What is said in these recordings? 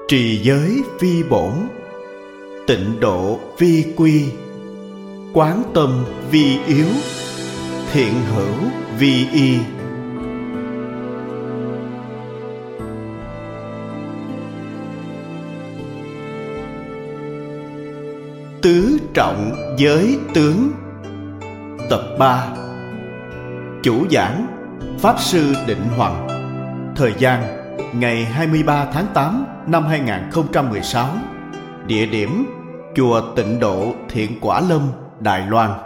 Trì giới vi bổn, tịnh độ vi quy, quán tâm vi yếu, thiện hữu vi y. Tứ trọng giới tướng. Tập 3. Chủ giảng Pháp Sư Định Hoằng. Thời gian ngày 23 tháng 8 năm 2016. Địa điểm Chùa Tịnh Độ Thiện Quả Lâm, Đài Loan.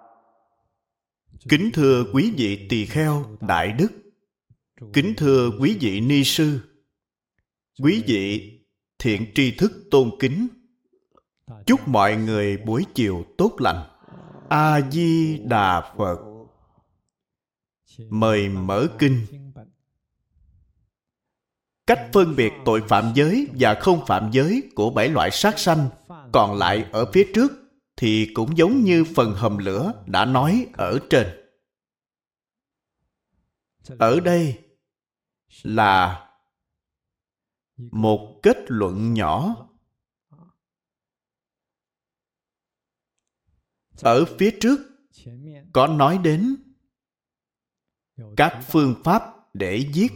Kính thưa quý vị tỳ kheo đại đức, kính thưa quý vị ni sư, quý vị thiện tri thức tôn kính, chúc mọi người buổi chiều tốt lành. A Di Đà Phật. Mời mở kinh. Cách phân biệt tội phạm giới và không phạm giới của 7 loại sát sanh còn lại ở phía trước thì cũng giống như phần hầm lửa đã nói ở trên. Ở đây là một kết luận nhỏ. Ở phía trước có nói đến các phương pháp để giết.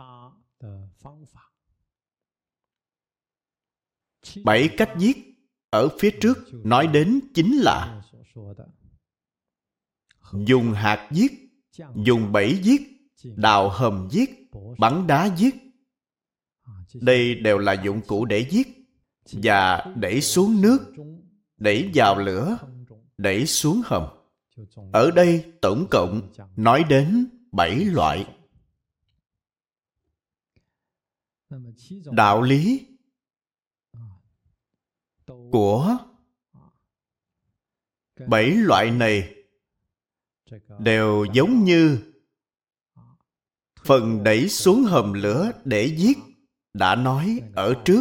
7 cách giết ở phía trước nói đến chính là dùng hạt giết, dùng bẫy giết, đào hầm giết, bắn đá giết. Đây đều là dụng cụ để giết, và đẩy xuống nước, đẩy vào lửa, đẩy xuống hầm. Ở đây tổng cộng nói đến 7 loại. Đạo lý của 7 loại này đều giống như phần đẩy xuống hầm lửa để giết đã nói ở trước.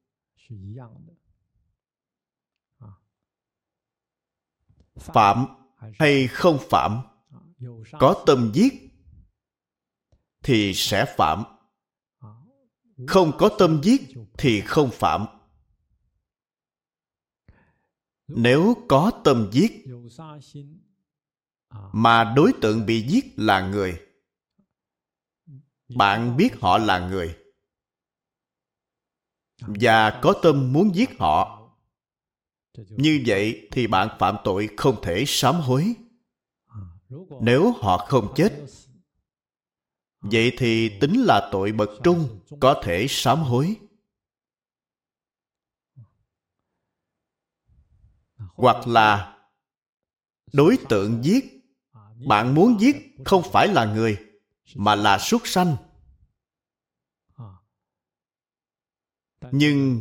Phạm hay không phạm, có tâm giết thì sẽ phạm, không có tâm giết thì không phạm. Nếu có tâm giết mà đối tượng bị giết là người, bạn biết họ là người và có tâm muốn giết họ, như vậy thì bạn phạm tội không thể sám hối. Nếu họ không chết, vậy thì tính là tội bậc trung, có thể sám hối. Hoặc là đối tượng giết, bạn muốn giết không phải là người mà là súc sanh, nhưng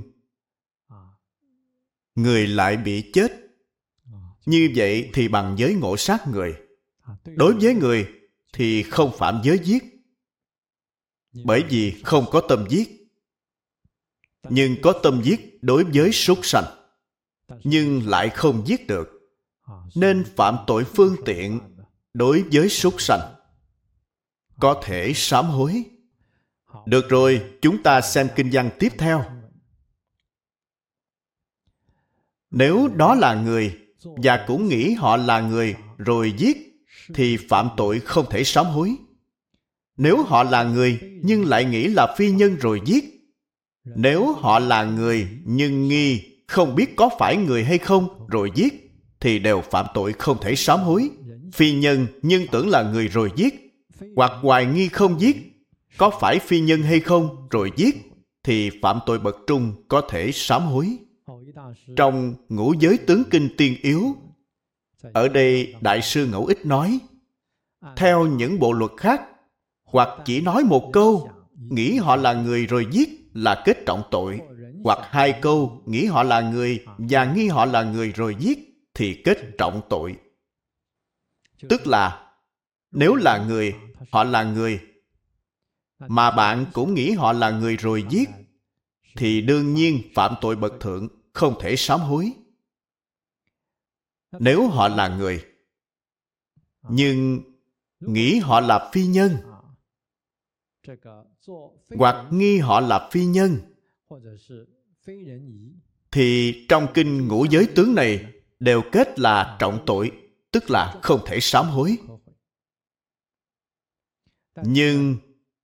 người lại bị chết. Như vậy thì bằng giới ngộ sát người. Đối với người thì không phạm giới giết, bởi vì không có tâm giết. Nhưng có tâm giết đối với súc sanh, nhưng lại không giết được, nên phạm tội phương tiện đối với súc sanh, có thể sám hối. Được rồi, chúng ta xem kinh văn tiếp theo. Nếu đó là người và cũng nghĩ họ là người rồi giết thì phạm tội không thể sám hối. Nếu họ là người nhưng lại nghĩ là phi nhân rồi giết, nếu họ là người nhưng nghi không biết có phải người hay không rồi giết thì đều phạm tội không thể sám hối. Phi nhân nhưng tưởng là người rồi giết, hoặc hoài nghi không giết, có phải phi nhân hay không rồi giết thì phạm tội bậc trung, có thể sám hối. Trong Ngũ Giới Tướng Kinh Tiên Yếu, ở đây Đại sư Ngẫu Ích nói, theo những bộ luật khác, hoặc chỉ nói một câu, nghĩ họ là người rồi giết là kết trọng tội, hoặc 2 câu, nghĩ họ là người và nghi họ là người rồi giết thì kết trọng tội. Tức là, nếu là người, họ là người, mà bạn cũng nghĩ họ là người rồi giết, thì đương nhiên phạm tội bậc thượng, không thể sám hối. Nếu họ là người, nhưng nghĩ họ là phi nhân, hoặc nghi họ là phi nhân, thì trong kinh ngũ giới tướng này đều kết là trọng tội, tức là không thể sám hối. Nhưng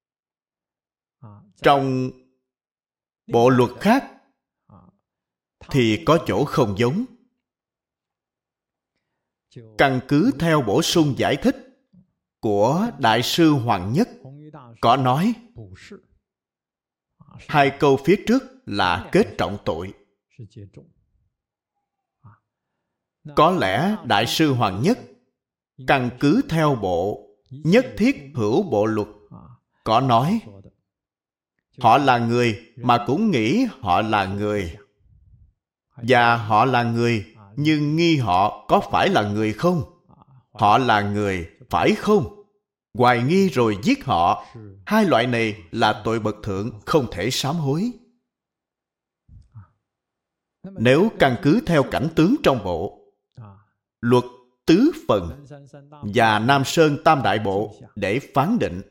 trong bộ luật khác thì có chỗ không giống. Căn cứ theo bổ sung giải thích của Đại sư Hoàng Nhất có nói hai câu phía trước là kết trọng tội. Có lẽ Đại sư Hoàng Nhất căn cứ theo bộ Nhất Thiết Hữu Bộ Luật có nói họ là người mà cũng nghĩ họ là người, và họ là người nhưng nghi họ có phải là người không. Họ là người phải không? Hoài nghi rồi giết họ. Hai loại này là tội bậc thượng, không thể sám hối. Nếu căn cứ theo cảnh tướng trong bộ luật tứ phần và Nam Sơn Tam Đại Bộ để phán định,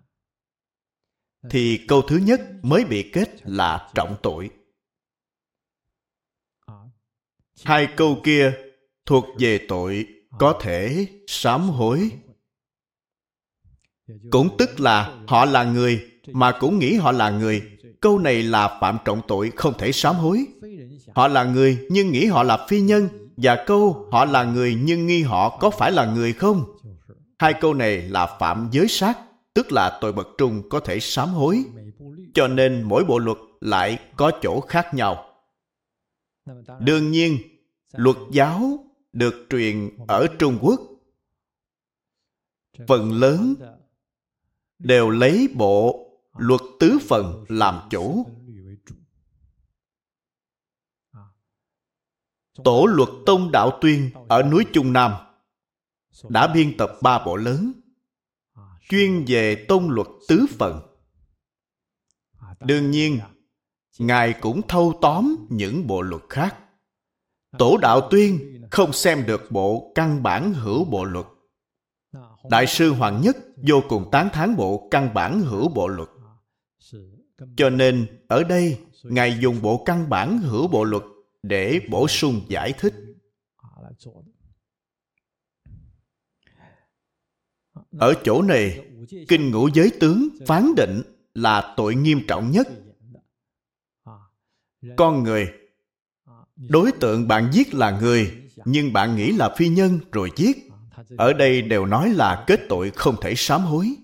thì câu thứ nhất mới bị kết là trọng tội. Hai câu kia thuộc về tội có thể sám hối. Cũng tức là họ là người mà cũng nghĩ họ là người. Câu này là phạm trọng tội không thể sám hối. Họ là người nhưng nghĩ họ là phi nhân, và câu họ là người nhưng nghi họ có phải là người không. Hai câu này là phạm giới sát, tức là tội bậc trung có thể sám hối. Cho nên mỗi bộ luật lại có chỗ khác nhau. Đương nhiên, luật giáo được truyền ở Trung Quốc phần lớn đều lấy bộ luật tứ phần làm chủ. Tổ luật Tông Đạo Tuyên ở núi Trung Nam đã biên tập 3 bộ lớn chuyên về tông luật tứ phần. Đương nhiên, Ngài cũng thâu tóm những bộ luật khác. Tổ Đạo Tuyên không xem được bộ căn bản hữu bộ luật. Đại sư Hoàng Nhất vô cùng tán thán bộ căn bản hữu bộ luật. Cho nên ở đây Ngài dùng bộ căn bản hữu bộ luật để bổ sung giải thích. Ở chỗ này, kinh ngũ giới tướng phán định là tội nghiêm trọng nhất. Con người, đối tượng bạn giết là người, nhưng bạn nghĩ là phi nhân rồi giết. Ở đây đều nói là kết tội không thể sám hối.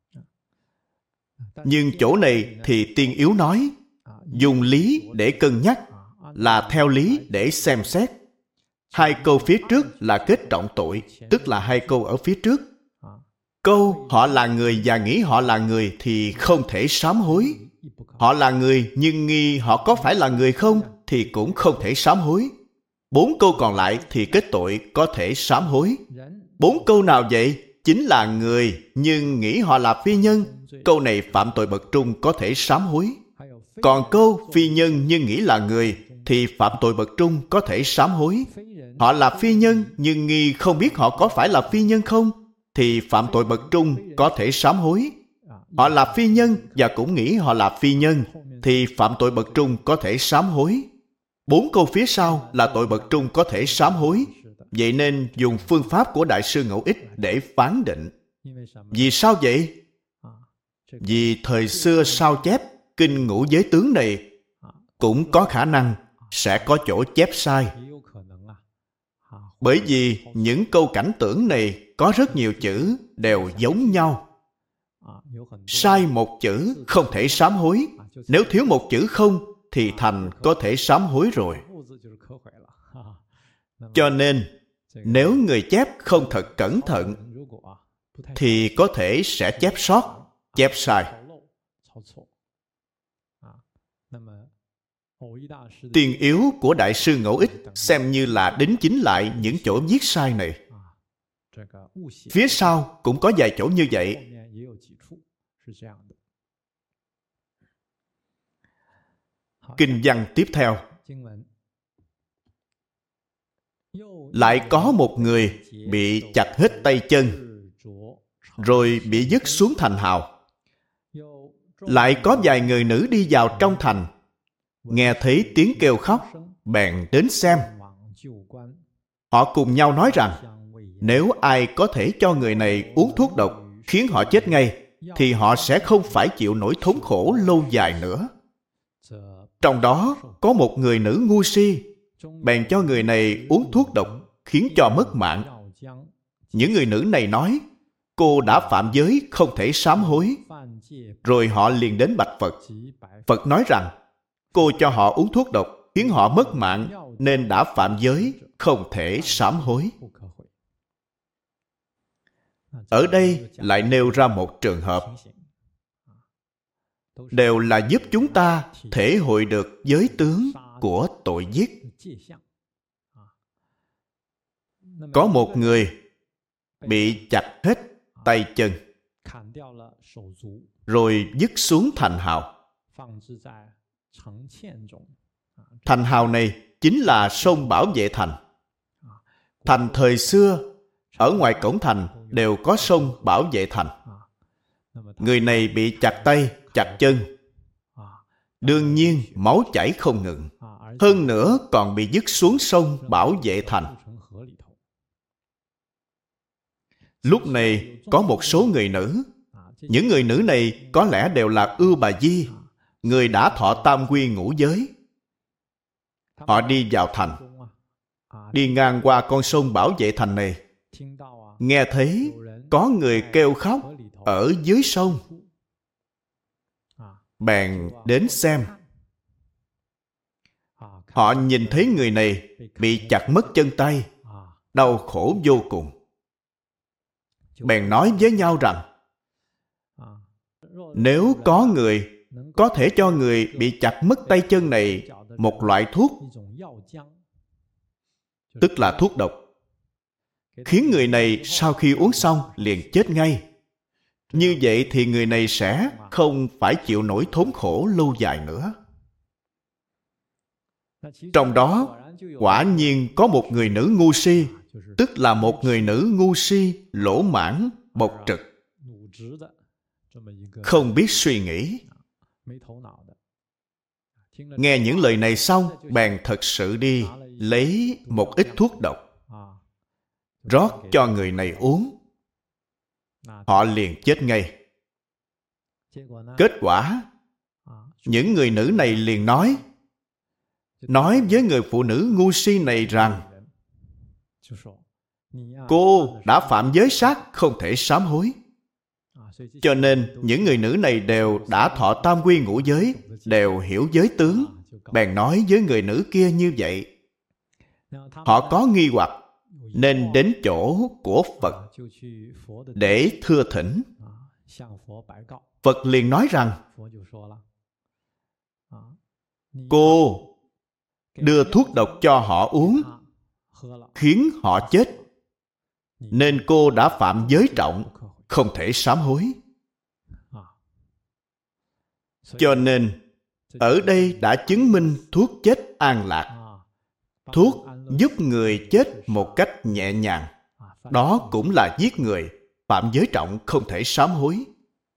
Nhưng chỗ này thì Tiên Yếu nói dùng lý để cân nhắc, là theo lý để xem xét. Hai câu phía trước là kết trọng tội, tức là hai câu ở phía trước. Câu họ là người và nghĩ họ là người thì không thể sám hối. Họ là người nhưng nghi họ có phải là người không thì cũng không thể sám hối. 4 câu còn lại thì kết tội có thể sám hối. 4 câu nào vậy? Chính là người nhưng nghĩ họ là phi nhân. Câu này phạm tội bậc trung có thể sám hối. Còn câu phi nhân nhưng nghĩ là người thì phạm tội bậc trung có thể sám hối. Họ là phi nhân nhưng nghi không biết họ có phải là phi nhân không thì phạm tội bậc trung có thể sám hối. Họ là phi nhân và cũng nghĩ họ là phi nhân thì phạm tội bậc trung có thể sám hối. 4 câu phía sau là tội bậc trung có thể sám hối. Vậy nên dùng phương pháp của Đại sư Ngẫu Ích để phán định. Vì sao vậy? Vì thời xưa sao chép kinh ngũ giới tướng này cũng có khả năng sẽ có chỗ chép sai. Bởi vì những câu cảnh tưởng này có rất nhiều chữ đều giống nhau. Sai một chữ không thể sám hối. Nếu thiếu một chữ không thì thành có thể sám hối rồi. Cho nên nếu người chép không thật cẩn thận thì có thể sẽ chép sót, chép sai. Tiên Yếu của Đại sư Ngẫu Ích xem như là đính chính lại những chỗ viết sai này. Phía sau cũng có vài chỗ như vậy. Kinh văn tiếp theo. Lại có một người bị chặt hết tay chân, rồi bị dứt xuống thành hào. Lại có vài người nữ đi vào trong thành, nghe thấy tiếng kêu khóc, bèn đến xem. Họ cùng nhau nói rằng, nếu ai có thể cho người này uống thuốc độc khiến họ chết ngay, thì họ sẽ không phải chịu nỗi thống khổ lâu dài nữa. Trong đó có một người nữ ngu si, bèn cho người này uống thuốc độc khiến cho mất mạng. Những người nữ này nói, cô đã phạm giới, không thể sám hối. Rồi họ liền đến bạch Phật. Phật nói rằng, cô cho họ uống thuốc độc khiến họ mất mạng, nên đã phạm giới, không thể sám hối. Ở đây lại nêu ra một trường hợp, đều là giúp chúng ta thể hội được giới tướng của tội giết. Có một người bị chặt hết tay chân, rồi dứt xuống thành hào. Thành hào này chính là sông bảo vệ thành. Thành thời xưa, ở ngoài cổng thành đều có sông bảo vệ thành. Người này bị chặt tay, chặt chân. Đương nhiên máu chảy không ngừng. Hơn nữa còn bị dứt xuống sông bảo vệ thành. Lúc này có một số người nữ. Những người nữ này có lẽ đều là Ưu Bà Di, người đã thọ tam quy ngũ giới. Họ đi vào thành, đi ngang qua con sông bảo vệ thành này, nghe thấy có người kêu khóc ở dưới sông, bèn đến xem. Họ nhìn thấy người này bị chặt mất chân tay, đau khổ vô cùng. Bèn nói với nhau rằng, nếu có người có thể cho người bị chặt mất tay chân này một loại thuốc, tức là thuốc độc, khiến người này sau khi uống xong liền chết ngay, như vậy thì người này sẽ không phải chịu nỗi thống khổ lâu dài nữa. Trong đó quả nhiên có một người nữ ngu si, tức là một người nữ ngu si, lỗ mãn, bộc trực, không biết suy nghĩ. Nghe những lời này xong, bèn thật sự đi lấy một ít thuốc độc, rót cho người này uống. Họ liền chết ngay. Kết quả, những người nữ này liền nói với người phụ nữ ngu si này rằng, cô đã phạm giới sát, không thể sám hối. Cho nên những người nữ này đều đã thọ tam quy ngũ giới, đều hiểu giới tướng, bèn nói với người nữ kia như vậy. Họ có nghi hoặc nên đến chỗ của Phật để thưa thỉnh. Phật liền nói rằng, cô đưa thuốc độc cho họ uống, khiến họ chết, nên cô đã phạm giới trọng, không thể sám hối. Cho nên ở đây đã chứng minh thuốc chết an lạc, thuốc giúp người chết một cách nhẹ nhàng, đó cũng là giết người, phạm giới trọng, không thể sám hối.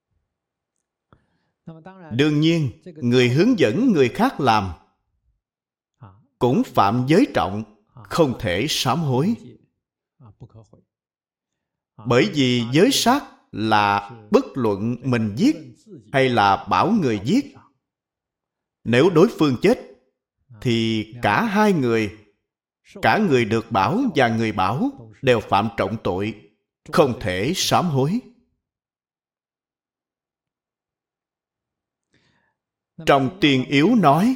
Đương nhiên, người hướng dẫn người khác làm cũng phạm giới trọng, không thể sám hối. Bởi vì giới sát là bất luận mình giết hay là bảo người giết. Nếu đối phương chết, thì cả hai người, cả người được bảo và người bảo đều phạm trọng tội, không thể sám hối. Trong Tiên Yếu nói,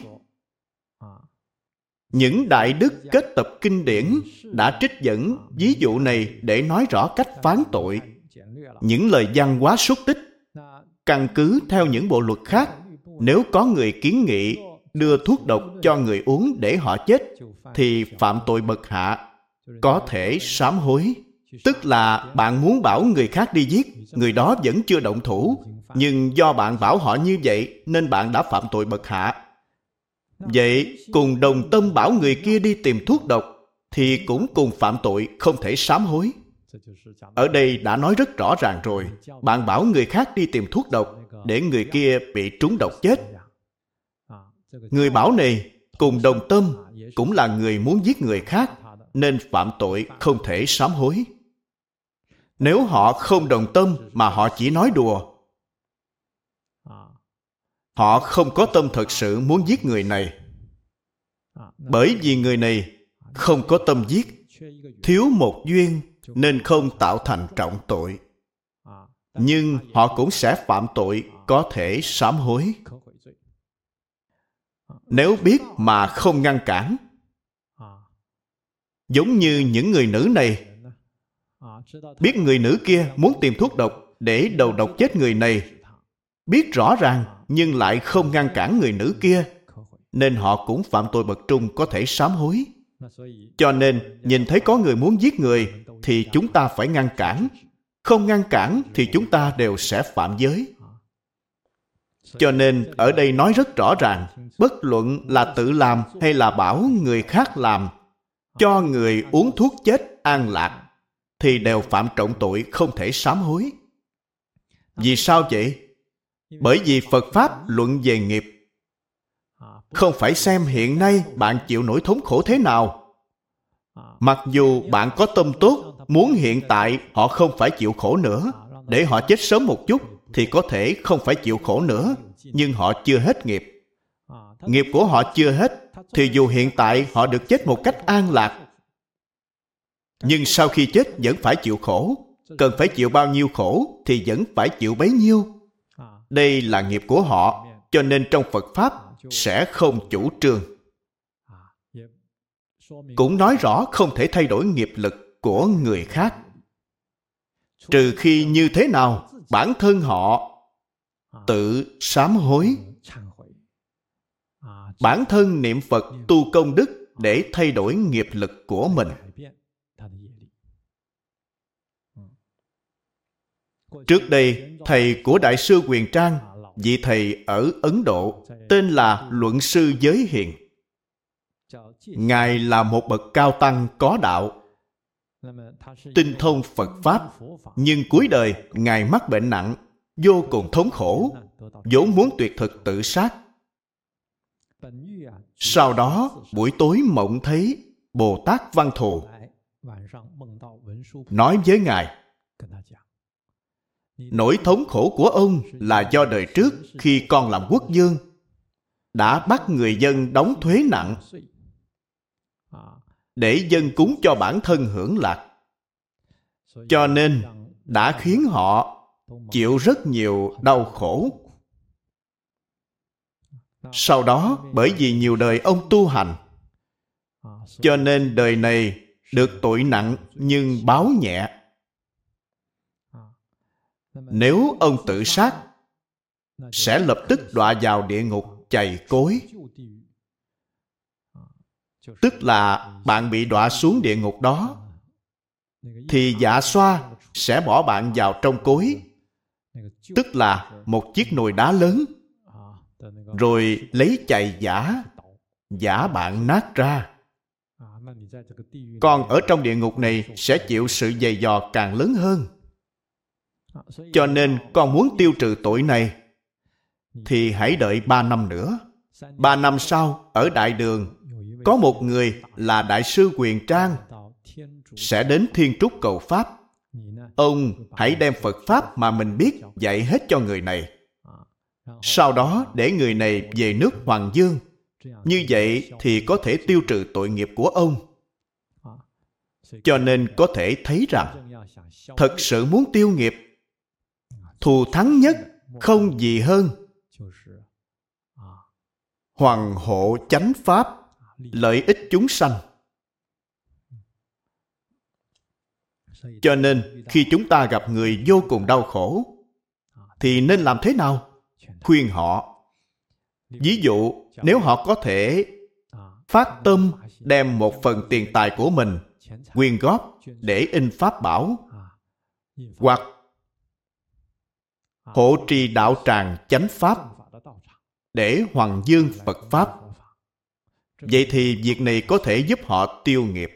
những đại đức kết tập kinh điển đã trích dẫn ví dụ này để nói rõ cách phán tội. Những lời văn quá xúc tích. Căn cứ theo những bộ luật khác, nếu có người kiến nghị đưa thuốc độc cho người uống để họ chết, thì phạm tội bậc hạ, có thể sám hối. Tức là bạn muốn bảo người khác đi giết, người đó vẫn chưa động thủ, nhưng do bạn bảo họ như vậy nên bạn đã phạm tội bậc hạ. Vậy cùng đồng tâm bảo người kia đi tìm thuốc độc thì cũng cùng phạm tội, không thể sám hối. Ở đây đã nói rất rõ ràng rồi. Bạn bảo người khác đi tìm thuốc độc để người kia bị trúng độc chết, Người bảo này cùng đồng tâm, cũng là người muốn giết người khác, nên phạm tội không thể sám hối. Nếu họ không đồng tâm mà họ chỉ nói đùa, họ không có tâm thật sự muốn giết người này. Bởi vì người này không có tâm giết, thiếu một duyên nên không tạo thành trọng tội. Nhưng họ cũng sẽ phạm tội có thể sám hối. Nếu biết mà không ngăn cản, giống như những người nữ này, biết người nữ kia muốn tìm thuốc độc để đầu độc chết người này, biết rõ ràng nhưng lại không ngăn cản người nữ kia, nên họ cũng phạm tội bậc trung có thể sám hối. Cho nên nhìn thấy có người muốn giết người thì chúng ta phải ngăn cản. Không ngăn cản thì chúng ta đều sẽ phạm giới. Cho nên ở đây nói rất rõ ràng, bất luận là tự làm hay là bảo người khác làm, cho người uống thuốc chết an lạc, thì đều phạm trọng tội không thể sám hối. Vì sao vậy? Bởi vì Phật Pháp luận về nghiệp. Không phải xem hiện nay bạn chịu nỗi thống khổ thế nào. Mặc dù bạn có tâm tốt, muốn hiện tại họ không phải chịu khổ nữa, để họ chết sớm một chút, thì có thể không phải chịu khổ nữa, nhưng họ chưa hết nghiệp. Nghiệp của họ chưa hết, thì dù hiện tại họ được chết một cách an lạc, nhưng sau khi chết vẫn phải chịu khổ. Cần phải chịu bao nhiêu khổ thì vẫn phải chịu bấy nhiêu. Đây là nghiệp của họ, cho nên trong Phật Pháp sẽ không chủ trương. Cũng nói rõ không thể thay đổi nghiệp lực của người khác. Trừ khi như thế nào, bản thân họ tự sám hối. Bản thân niệm Phật tu công đức để thay đổi nghiệp lực của mình. Trước đây, thầy của Đại sư Huyền Trang, vị thầy ở Ấn Độ, tên là Luận sư Giới Hiền. Ngài là một bậc cao tăng có đạo, tinh thông Phật Pháp, nhưng cuối đời Ngài mắc bệnh nặng, vô cùng thống khổ, vốn muốn tuyệt thực tự sát. Sau đó, buổi tối mộng thấy Bồ Tát Văn Thù nói với Ngài, nỗi thống khổ của ông là do đời trước khi còn làm quốc vương đã bắt người dân đóng thuế nặng để dân cúng cho bản thân hưởng lạc, cho nên đã khiến họ chịu rất nhiều đau khổ. Sau đó, bởi vì nhiều đời ông tu hành, cho nên đời này được tội nặng nhưng báo nhẹ. Nếu ông tự sát, sẽ lập tức đọa vào địa ngục chày cối. Tức là bạn bị đọa xuống địa ngục đó, thì dạ xoa sẽ bỏ bạn vào trong cối, tức là một chiếc nồi đá lớn, rồi lấy chày giã bạn nát ra. Còn ở trong địa ngục này sẽ chịu sự dày dò càng lớn hơn. Cho nên con muốn tiêu trừ tội này thì hãy đợi 3 năm nữa. 3 năm sau, ở Đại Đường, có một người là Đại sư Huyền Trang sẽ đến Thiên Trúc cầu Pháp. Ông hãy đem Phật Pháp mà mình biết dạy hết cho người này. Sau đó để người này về nước Hoàng Dương. Như vậy thì có thể tiêu trừ tội nghiệp của ông. Cho nên có thể thấy rằng, thật sự muốn tiêu nghiệp, thù thắng nhất không gì hơn hoằng hộ chánh pháp, lợi ích chúng sanh. Cho nên khi chúng ta gặp người vô cùng đau khổ thì nên làm thế nào? Khuyên họ. Ví dụ, nếu họ có thể phát tâm đem một phần tiền tài của mình quyên góp để in pháp bảo, hoặc hộ trì đạo tràng chánh pháp để hoằng dương Phật Pháp, vậy thì việc này có thể giúp họ tiêu nghiệp.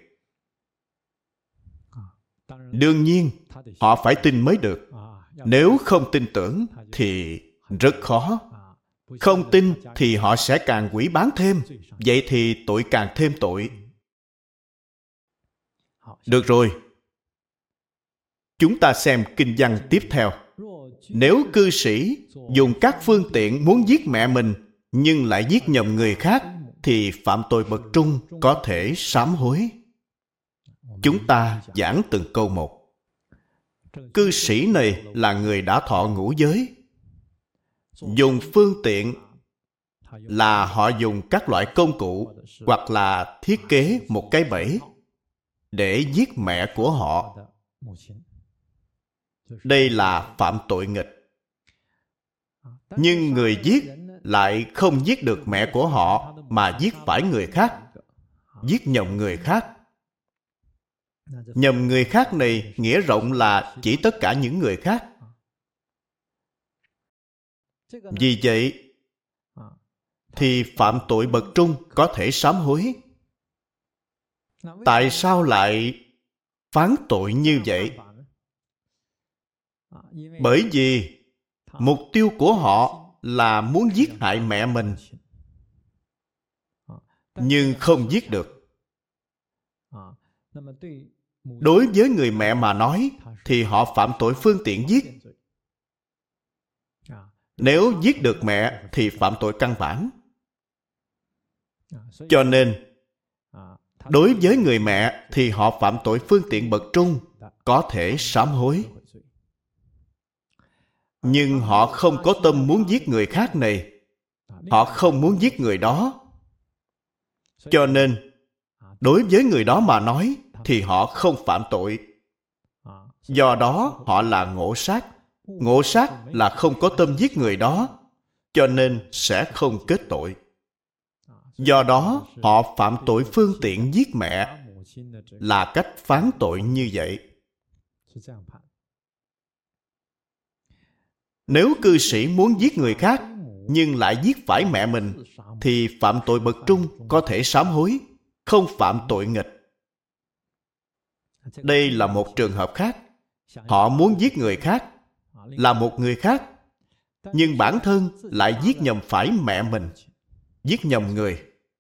Đương nhiên, họ phải tin mới được. Nếu không tin tưởng thì rất khó. Không tin thì họ sẽ càng hủy bán thêm. Vậy thì tội càng thêm tội. Được rồi. Chúng ta xem kinh văn tiếp theo. Nếu cư sĩ dùng các phương tiện muốn giết mẹ mình nhưng lại giết nhầm người khác thì phạm tội bậc trung, có thể sám hối. Chúng ta giảng từng câu một. Cư sĩ này là người đã thọ ngũ giới. Dùng phương tiện là họ dùng các loại công cụ hoặc là thiết kế một cái bẫy để giết mẹ của họ. Đây là phạm tội nghịch. Nhưng người giết lại không giết được mẹ của họ mà giết phải người khác, giết nhầm người khác. Nhầm người khác này nghĩa rộng là chỉ tất cả những người khác. Vì vậy thì phạm tội bậc trung, có thể sám hối. Tại sao lại phán tội như vậy? Bởi vì mục tiêu của họ là muốn giết hại mẹ mình, nhưng không giết được. Đối với người mẹ mà nói thì họ phạm tội phương tiện giết. Nếu giết được mẹ thì phạm tội căn bản. Cho nên đối với người mẹ thì họ phạm tội phương tiện bậc trung, có thể sám hối. Nhưng họ không có tâm muốn giết người khác này. Họ không muốn giết người đó. Cho nên đối với người đó mà nói thì họ không phạm tội. Do đó họ là ngộ sát. Ngộ sát là không có tâm giết người đó, cho nên sẽ không kết tội. Do đó họ phạm tội phương tiện giết mẹ, là cách phán tội như vậy. Nếu cư sĩ muốn giết người khác nhưng lại giết phải mẹ mình thì phạm tội bậc trung, có thể sám hối, không phạm tội nghịch. Đây là một trường hợp khác. Họ muốn giết người khác, là một người khác, nhưng bản thân lại giết nhầm phải mẹ mình, giết nhầm người.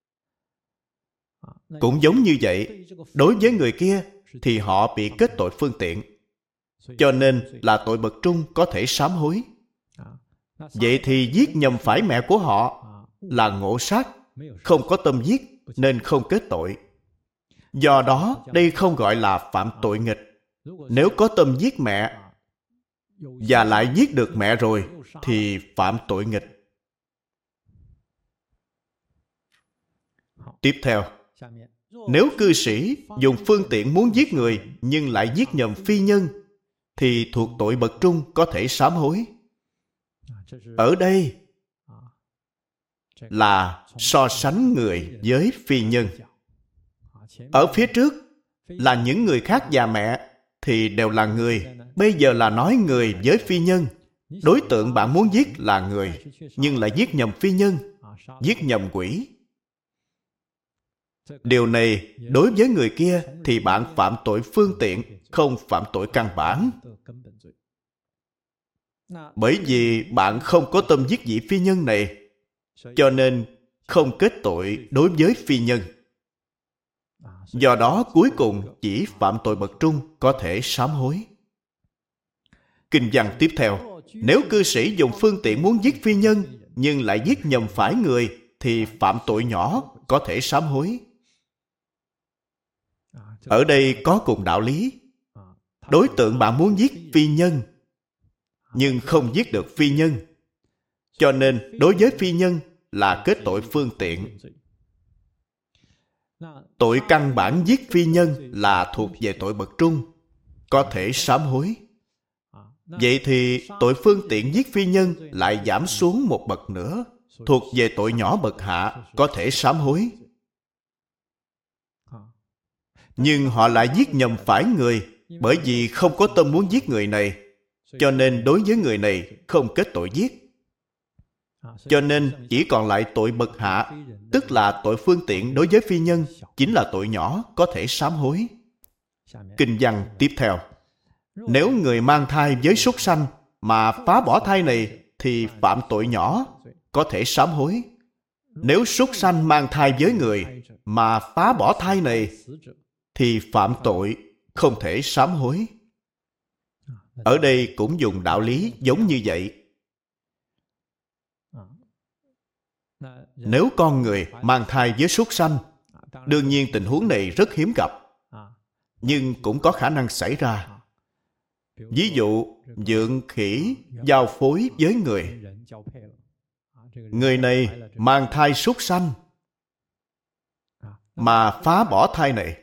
Cũng giống như vậy, đối với người kia thì họ bị kết tội phương tiện, cho nên là tội bậc trung, có thể sám hối. Vậy thì giết nhầm phải mẹ của họ là ngộ sát, không có tâm giết nên không kết tội. Do đó đây không gọi là phạm tội nghịch. Nếu có tâm giết mẹ và lại giết được mẹ rồi thì phạm tội nghịch. Tiếp theo, nếu cư sĩ dùng phương tiện muốn giết người nhưng lại giết nhầm phi nhân thì thuộc tội bậc trung, có thể sám hối. Ở đây là so sánh người với phi nhân. Ở phía trước là những người khác và mẹ thì đều là người. Bây giờ là nói người với phi nhân. Đối tượng bạn muốn giết là người, nhưng lại giết nhầm phi nhân, giết nhầm quỷ. Điều này đối với người kia thì bạn phạm tội phương tiện, không phạm tội căn bản. Bởi vì bạn không có tâm giết vị phi nhân này, cho nên không kết tội đối với phi nhân. Do đó cuối cùng chỉ phạm tội bậc trung, có thể sám hối. Kinh văn tiếp theo. Nếu cư sĩ dùng phương tiện muốn giết phi nhân nhưng lại giết nhầm phải người thì phạm tội nhỏ, có thể sám hối. Ở đây có cùng đạo lý. Đối tượng bạn muốn giết phi nhân nhưng không giết được phi nhân, cho nên đối với phi nhân là kết tội phương tiện. Tội căn bản giết phi nhân là thuộc về tội bậc trung, có thể sám hối. Vậy thì tội phương tiện giết phi nhân lại giảm xuống một bậc nữa, thuộc về tội nhỏ bậc hạ, có thể sám hối. Nhưng họ lại giết nhầm phải người, bởi vì không có tâm muốn giết người này, cho nên đối với người này không kết tội giết. Cho nên chỉ còn lại tội bậc hạ, tức là tội phương tiện đối với phi nhân, chính là tội nhỏ, có thể sám hối. Kinh văn tiếp theo. Nếu người mang thai với súc sanh mà phá bỏ thai này thì phạm tội nhỏ, có thể sám hối. Nếu súc sanh mang thai với người mà phá bỏ thai này thì phạm tội không thể sám hối. Ở đây cũng dùng đạo lý giống như vậy. Nếu con người mang thai với súc sanh, đương nhiên tình huống này rất hiếm gặp, nhưng cũng có khả năng xảy ra. Ví dụ, vượn khỉ giao phối với người. Người này mang thai súc sanh mà phá bỏ thai này.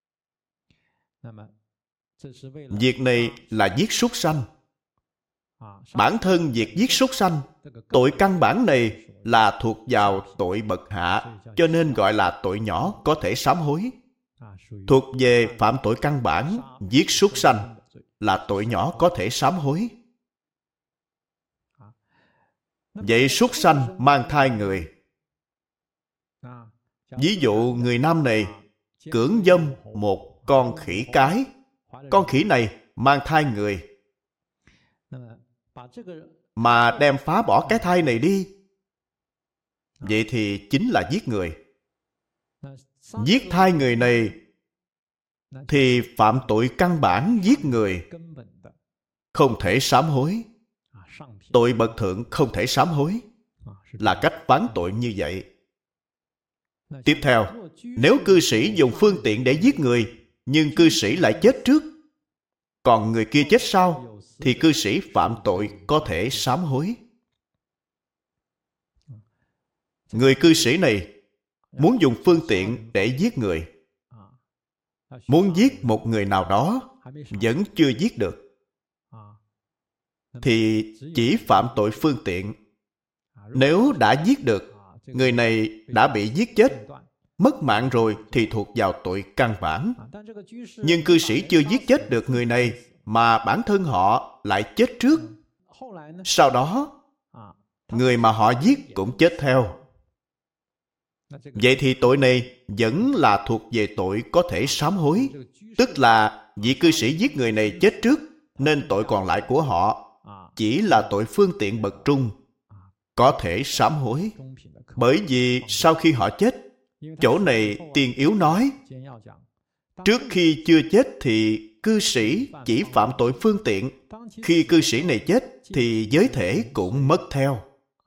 Việc này là giết súc sanh. Bản thân việc giết súc sanh, tội căn bản này là thuộc vào tội bậc hạ, cho nên gọi là tội nhỏ có thể sám hối. Thuộc về phạm tội căn bản, giết súc sanh là tội nhỏ có thể sám hối. Vậy súc sanh mang thai người. Ví dụ người nam này cưỡng dâm một con khỉ cái. Con khỉ này mang thai người, mà đem phá bỏ cái thai này đi. Vậy thì chính là giết người. Giết thai người này thì phạm tội căn bản giết người, không thể sám hối. Tội bậc thượng không thể sám hối, là cách phán tội như vậy. Tiếp theo, nếu cư sĩ dùng phương tiện để giết người, nhưng cư sĩ lại chết trước, còn người kia chết sau, thì cư sĩ phạm tội có thể sám hối. Người cư sĩ này muốn dùng phương tiện để giết người, muốn giết một người nào đó vẫn chưa giết được, thì chỉ phạm tội phương tiện. Nếu đã giết được, người này đã bị giết chết, mất mạng rồi thì thuộc vào tội căn bản. Nhưng cư sĩ chưa giết chết được người này, mà bản thân họ lại chết trước. Sau đó, người mà họ giết cũng chết theo. Vậy thì tội này vẫn là thuộc về tội có thể sám hối. Tức là vị cư sĩ giết người này chết trước, nên tội còn lại của họ chỉ là tội phương tiện bậc trung, có thể sám hối. Bởi vì sau khi họ chết, chỗ này Tiên Yếu nói, trước khi chưa chết thì cư sĩ chỉ phạm tội phương tiện. Khi cư sĩ này chết thì giới thể cũng mất theo,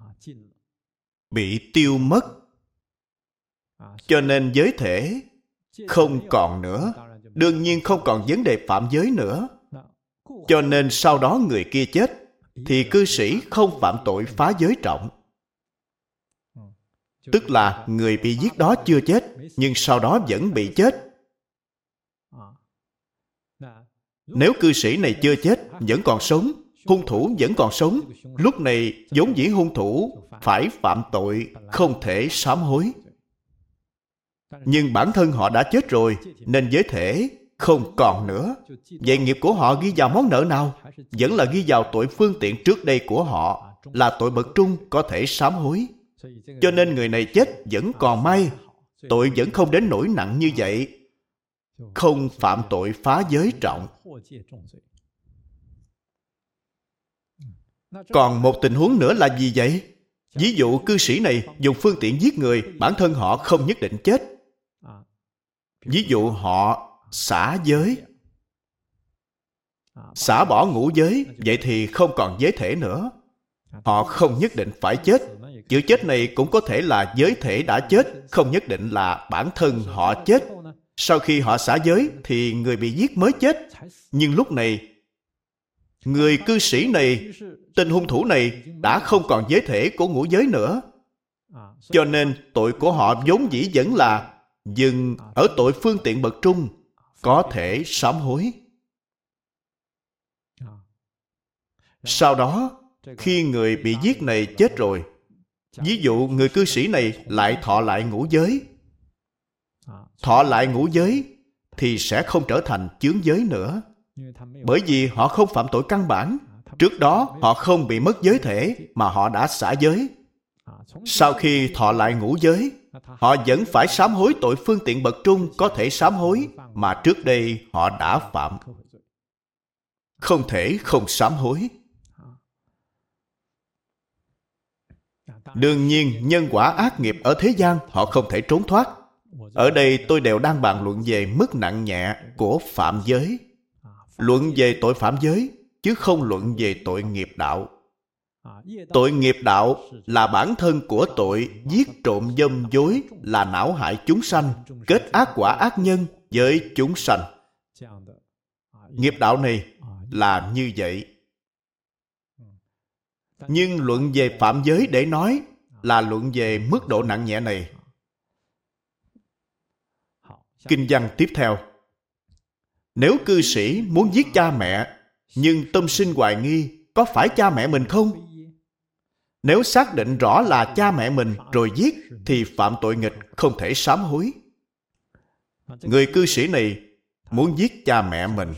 bị tiêu mất. Cho nên giới thể không còn nữa, đương nhiên không còn vấn đề phạm giới nữa. Cho nên sau đó người kia chết thì cư sĩ không phạm tội phá giới trọng. Tức là người bị giết đó chưa chết, nhưng sau đó vẫn bị chết. Nếu cư sĩ này chưa chết, vẫn còn sống, hung thủ vẫn còn sống, lúc này vốn dĩ hung thủ phải phạm tội không thể sám hối. Nhưng bản thân họ đã chết rồi, nên giới thể không còn nữa. Vậy nghiệp của họ ghi vào món nợ nào? Vẫn là ghi vào tội phương tiện trước đây của họ, là tội bậc trung có thể sám hối. Cho nên người này chết vẫn còn may, tội vẫn không đến nỗi nặng như vậy, không phạm tội phá giới trọng. Còn một tình huống nữa là gì vậy? Ví dụ cư sĩ này dùng phương tiện giết người, bản thân họ không nhất định chết. Ví dụ họ xả giới, xả bỏ ngũ giới, vậy thì không còn giới thể nữa. Họ không nhất định phải chết. Chữ chết này cũng có thể là giới thể đã chết, không nhất định là bản thân họ chết. Sau khi họ xả giới thì người bị giết mới chết. Nhưng lúc này, người cư sĩ này, tên hung thủ này đã không còn giới thể của ngũ giới nữa. Cho nên tội của họ vốn dĩ vẫn là dừng ở tội phương tiện bậc trung, có thể sám hối. Sau đó, khi người bị giết này chết rồi, ví dụ người cư sĩ này lại thọ lại ngũ giới. Thọ lại ngũ giới thì sẽ không trở thành chướng giới nữa. Bởi vì họ không phạm tội căn bản. Trước đó họ không bị mất giới thể mà họ đã xả giới. Sau khi thọ lại ngũ giới, họ vẫn phải sám hối tội phương tiện bậc trung có thể sám hối mà trước đây họ đã phạm. Không thể không sám hối. Đương nhiên, nhân quả ác nghiệp ở thế gian họ không thể trốn thoát. Ở đây tôi đều đang bàn luận về mức nặng nhẹ của phạm giới. Luận về tội phạm giới, chứ không luận về tội nghiệp đạo. Tội nghiệp đạo là bản thân của tội giết trộm dâm dối, là não hại chúng sanh, kết ác quả ác nhân với chúng sanh. Nghiệp đạo này là như vậy. Nhưng luận về phạm giới để nói là luận về mức độ nặng nhẹ này. Kinh văn tiếp theo. Nếu cư sĩ muốn giết cha mẹ, nhưng tâm sinh hoài nghi, có phải cha mẹ mình không? Nếu xác định rõ là cha mẹ mình rồi giết, thì phạm tội nghịch, không thể sám hối. Người cư sĩ này muốn giết cha mẹ mình.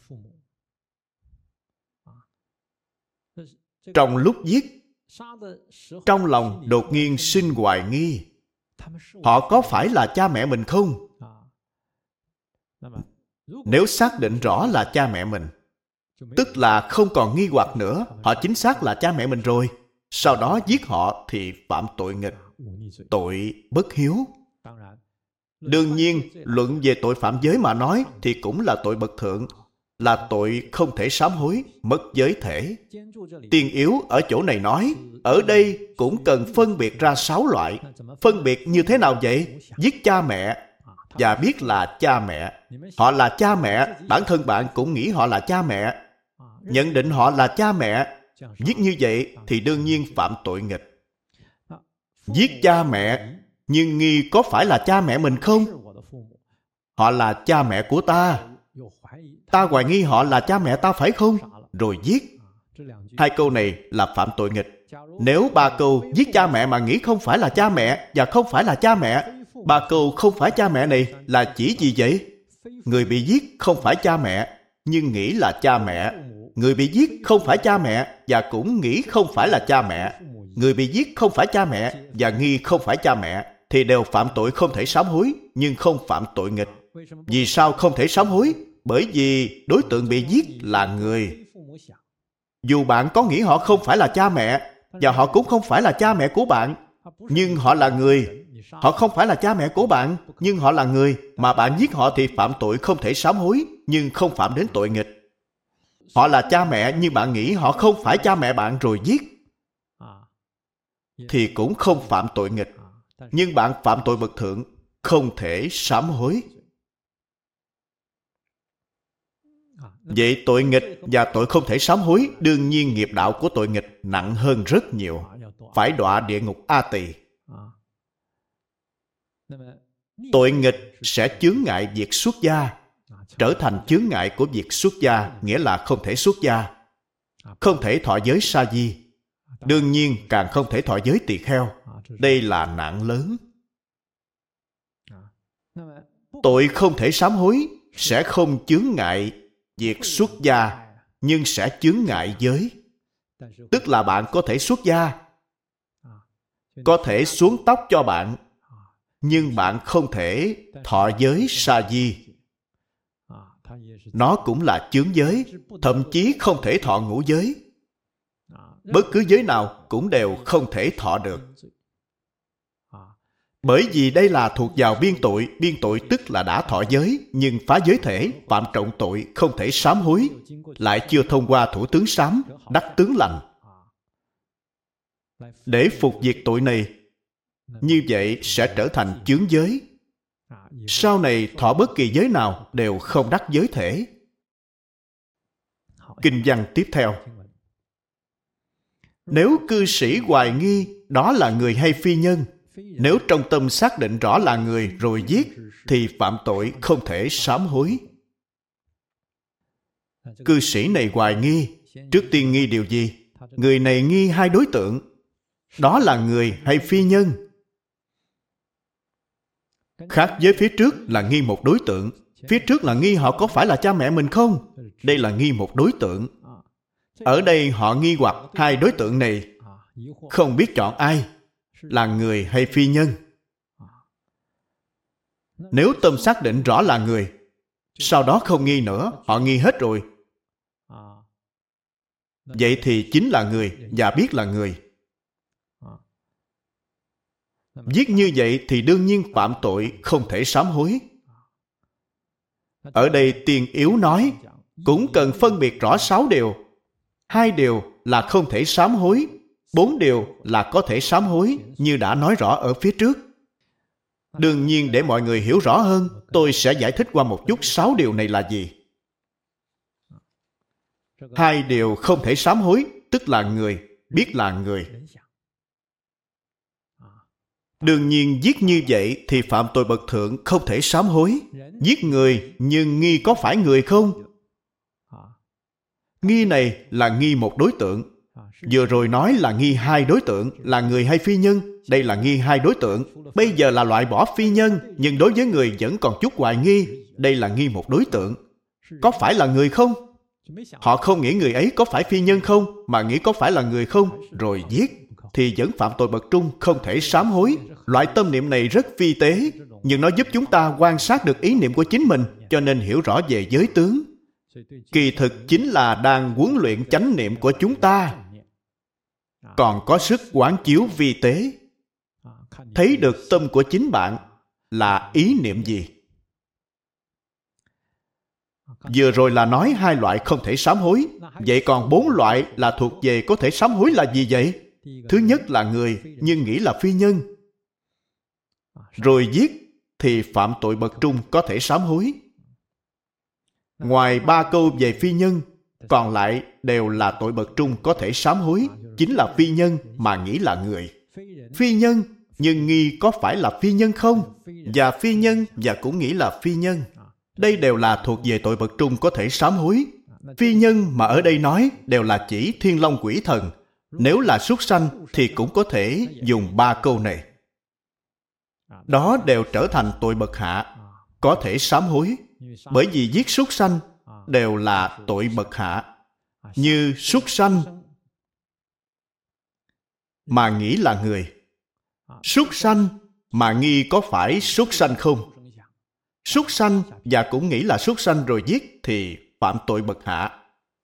Trong lúc giết, trong lòng đột nhiên sinh hoài nghi, họ có phải là cha mẹ mình không? Nếu xác định rõ là cha mẹ mình, tức là không còn nghi hoặc nữa, họ chính xác là cha mẹ mình rồi. Sau đó giết họ thì phạm tội nghịch, tội bất hiếu. Đương nhiên, luận về tội phạm giới mà nói thì cũng là tội bậc thượng, là tội không thể sám hối, mất giới thể. Tiên yếu ở chỗ này nói, ở đây cũng cần phân biệt ra 6 loại. Phân biệt như thế nào vậy? Giết cha mẹ và biết là cha mẹ. Họ là cha mẹ, bản thân bạn cũng nghĩ họ là cha mẹ. Nhận định họ là cha mẹ, giết như vậy thì đương nhiên phạm tội nghịch. Giết cha mẹ, nhưng nghi có phải là cha mẹ mình không? Họ là cha mẹ của ta. Ta hoài nghi họ là cha mẹ ta phải không? Rồi giết. 2 câu này là phạm tội nghịch. Nếu 3 câu giết cha mẹ mà nghĩ không phải là cha mẹ và không phải là cha mẹ, 3 câu không phải cha mẹ này là chỉ gì vậy? Người bị giết không phải cha mẹ, nhưng nghĩ là cha mẹ. Người bị giết không phải cha mẹ và cũng nghĩ không phải là cha mẹ. Người bị giết không phải cha mẹ và nghi không phải cha mẹ, thì đều phạm tội không thể sám hối, nhưng không phạm tội nghịch. Vì sao không thể sám hối? Bởi vì đối tượng bị giết là người. Dù bạn có nghĩ họ không phải là cha mẹ, và họ cũng không phải là cha mẹ của bạn, nhưng họ là người. Họ không phải là cha mẹ của bạn, nhưng họ là người, mà bạn giết họ thì phạm tội không thể sám hối, nhưng không phạm đến tội nghịch. Họ là cha mẹ, nhưng bạn nghĩ họ không phải cha mẹ bạn rồi giết, thì cũng không phạm tội nghịch. Nhưng bạn phạm tội bậc thượng, không thể sám hối. Vậy tội nghịch và tội không thể sám hối, đương nhiên nghiệp đạo của tội nghịch nặng hơn rất nhiều, phải đọa địa ngục A Tỳ. Tội nghịch sẽ chướng ngại việc xuất gia, trở thành chướng ngại của việc xuất gia, nghĩa là không thể xuất gia, không thể thọ giới sa di, đương nhiên càng không thể thọ giới tỳ kheo. Đây là nạn lớn. Tội không thể sám hối sẽ không chướng ngại việc xuất gia, nhưng sẽ chướng ngại giới. Tức là bạn có thể xuất gia, có thể xuống tóc cho bạn, nhưng bạn không thể thọ giới sa di. Nó cũng là chướng giới, thậm chí không thể thọ ngũ giới. Bất cứ giới nào cũng đều không thể thọ được. Bởi vì đây là thuộc vào biên tội tức là đã thọ giới, nhưng phá giới thể, phạm trọng tội, không thể sám hối, lại chưa thông qua thủ tướng sám, đắc tướng lành. Để phục diệt tội này, như vậy sẽ trở thành chướng giới. Sau này thọ bất kỳ giới nào đều không đắc giới thể. Kinh văn tiếp theo. Nếu cư sĩ hoài nghi đó là người hay phi nhân, nếu trong tâm xác định rõ là người rồi giết, thì phạm tội không thể sám hối. Cư sĩ này hoài nghi, trước tiên nghi điều gì? Người này nghi 2 đối tượng, đó là người hay phi nhân. Khác với phía trước là nghi một đối tượng. Phía trước là nghi họ có phải là cha mẹ mình không? Đây là nghi một đối tượng. Ở đây họ nghi hoặc 2 đối tượng này, không biết chọn ai, là người hay phi nhân. Nếu tâm xác định rõ là người, sau đó không nghi nữa, họ nghi hết rồi, vậy thì chính là người và biết là người. Giết như vậy thì đương nhiên phạm tội không thể sám hối. Ở đây Tiên Yếu nói cũng cần phân biệt rõ 6 điều. 2 điều là không thể sám hối, 4 điều là có thể sám hối, như đã nói rõ ở phía trước. Đương nhiên để mọi người hiểu rõ hơn, tôi sẽ giải thích qua một chút 6 điều này là gì. 2 điều không thể sám hối, tức là người, biết là người. Đương nhiên giết như vậy thì phạm tội bậc thượng không thể sám hối. Giết người nhưng nghi có phải người không? Nghi này là nghi một đối tượng. Vừa rồi nói là nghi 2 đối tượng, là người hay phi nhân. Đây là nghi 2 đối tượng. Bây giờ là loại bỏ phi nhân, nhưng đối với người vẫn còn chút hoài nghi. Đây là nghi một đối tượng. Có phải là người không? Họ không nghĩ người ấy có phải phi nhân không, mà nghĩ có phải là người không, rồi giết, thì vẫn phạm tội bậc trung, không thể sám hối. Loại tâm niệm này rất vi tế, nhưng nó giúp chúng ta quan sát được ý niệm của chính mình, cho nên hiểu rõ về giới tướng. Kỳ thực chính là đang huấn luyện chánh niệm của chúng ta, còn có sức quán chiếu vi tế, thấy được tâm của chính bạn là ý niệm gì. Vừa rồi là nói 2 loại không thể sám hối, vậy còn 4 loại là thuộc về có thể sám hối là gì vậy? Thứ nhất là người nhưng nghĩ là phi nhân, rồi giết thì phạm tội bậc trung có thể sám hối. Ngoài 3 câu về phi nhân, còn lại đều là tội bậc trung có thể sám hối, chính là phi nhân mà nghĩ là người. Phi nhân nhưng nghi có phải là phi nhân không? Và phi nhân và cũng nghĩ là phi nhân. Đây đều là thuộc về tội bậc trung có thể sám hối. Phi nhân mà ở đây nói đều là chỉ thiên long quỷ thần. Nếu là súc sanh thì cũng có thể dùng 3 câu này. Đó đều trở thành tội bậc hạ, có thể sám hối. Bởi vì giết súc sanh đều là tội bậc hạ. Như súc sanh mà nghĩ là người, súc sanh mà nghi có phải súc sanh không. Súc sanh và cũng nghĩ là súc sanh rồi giết thì phạm tội bậc hạ.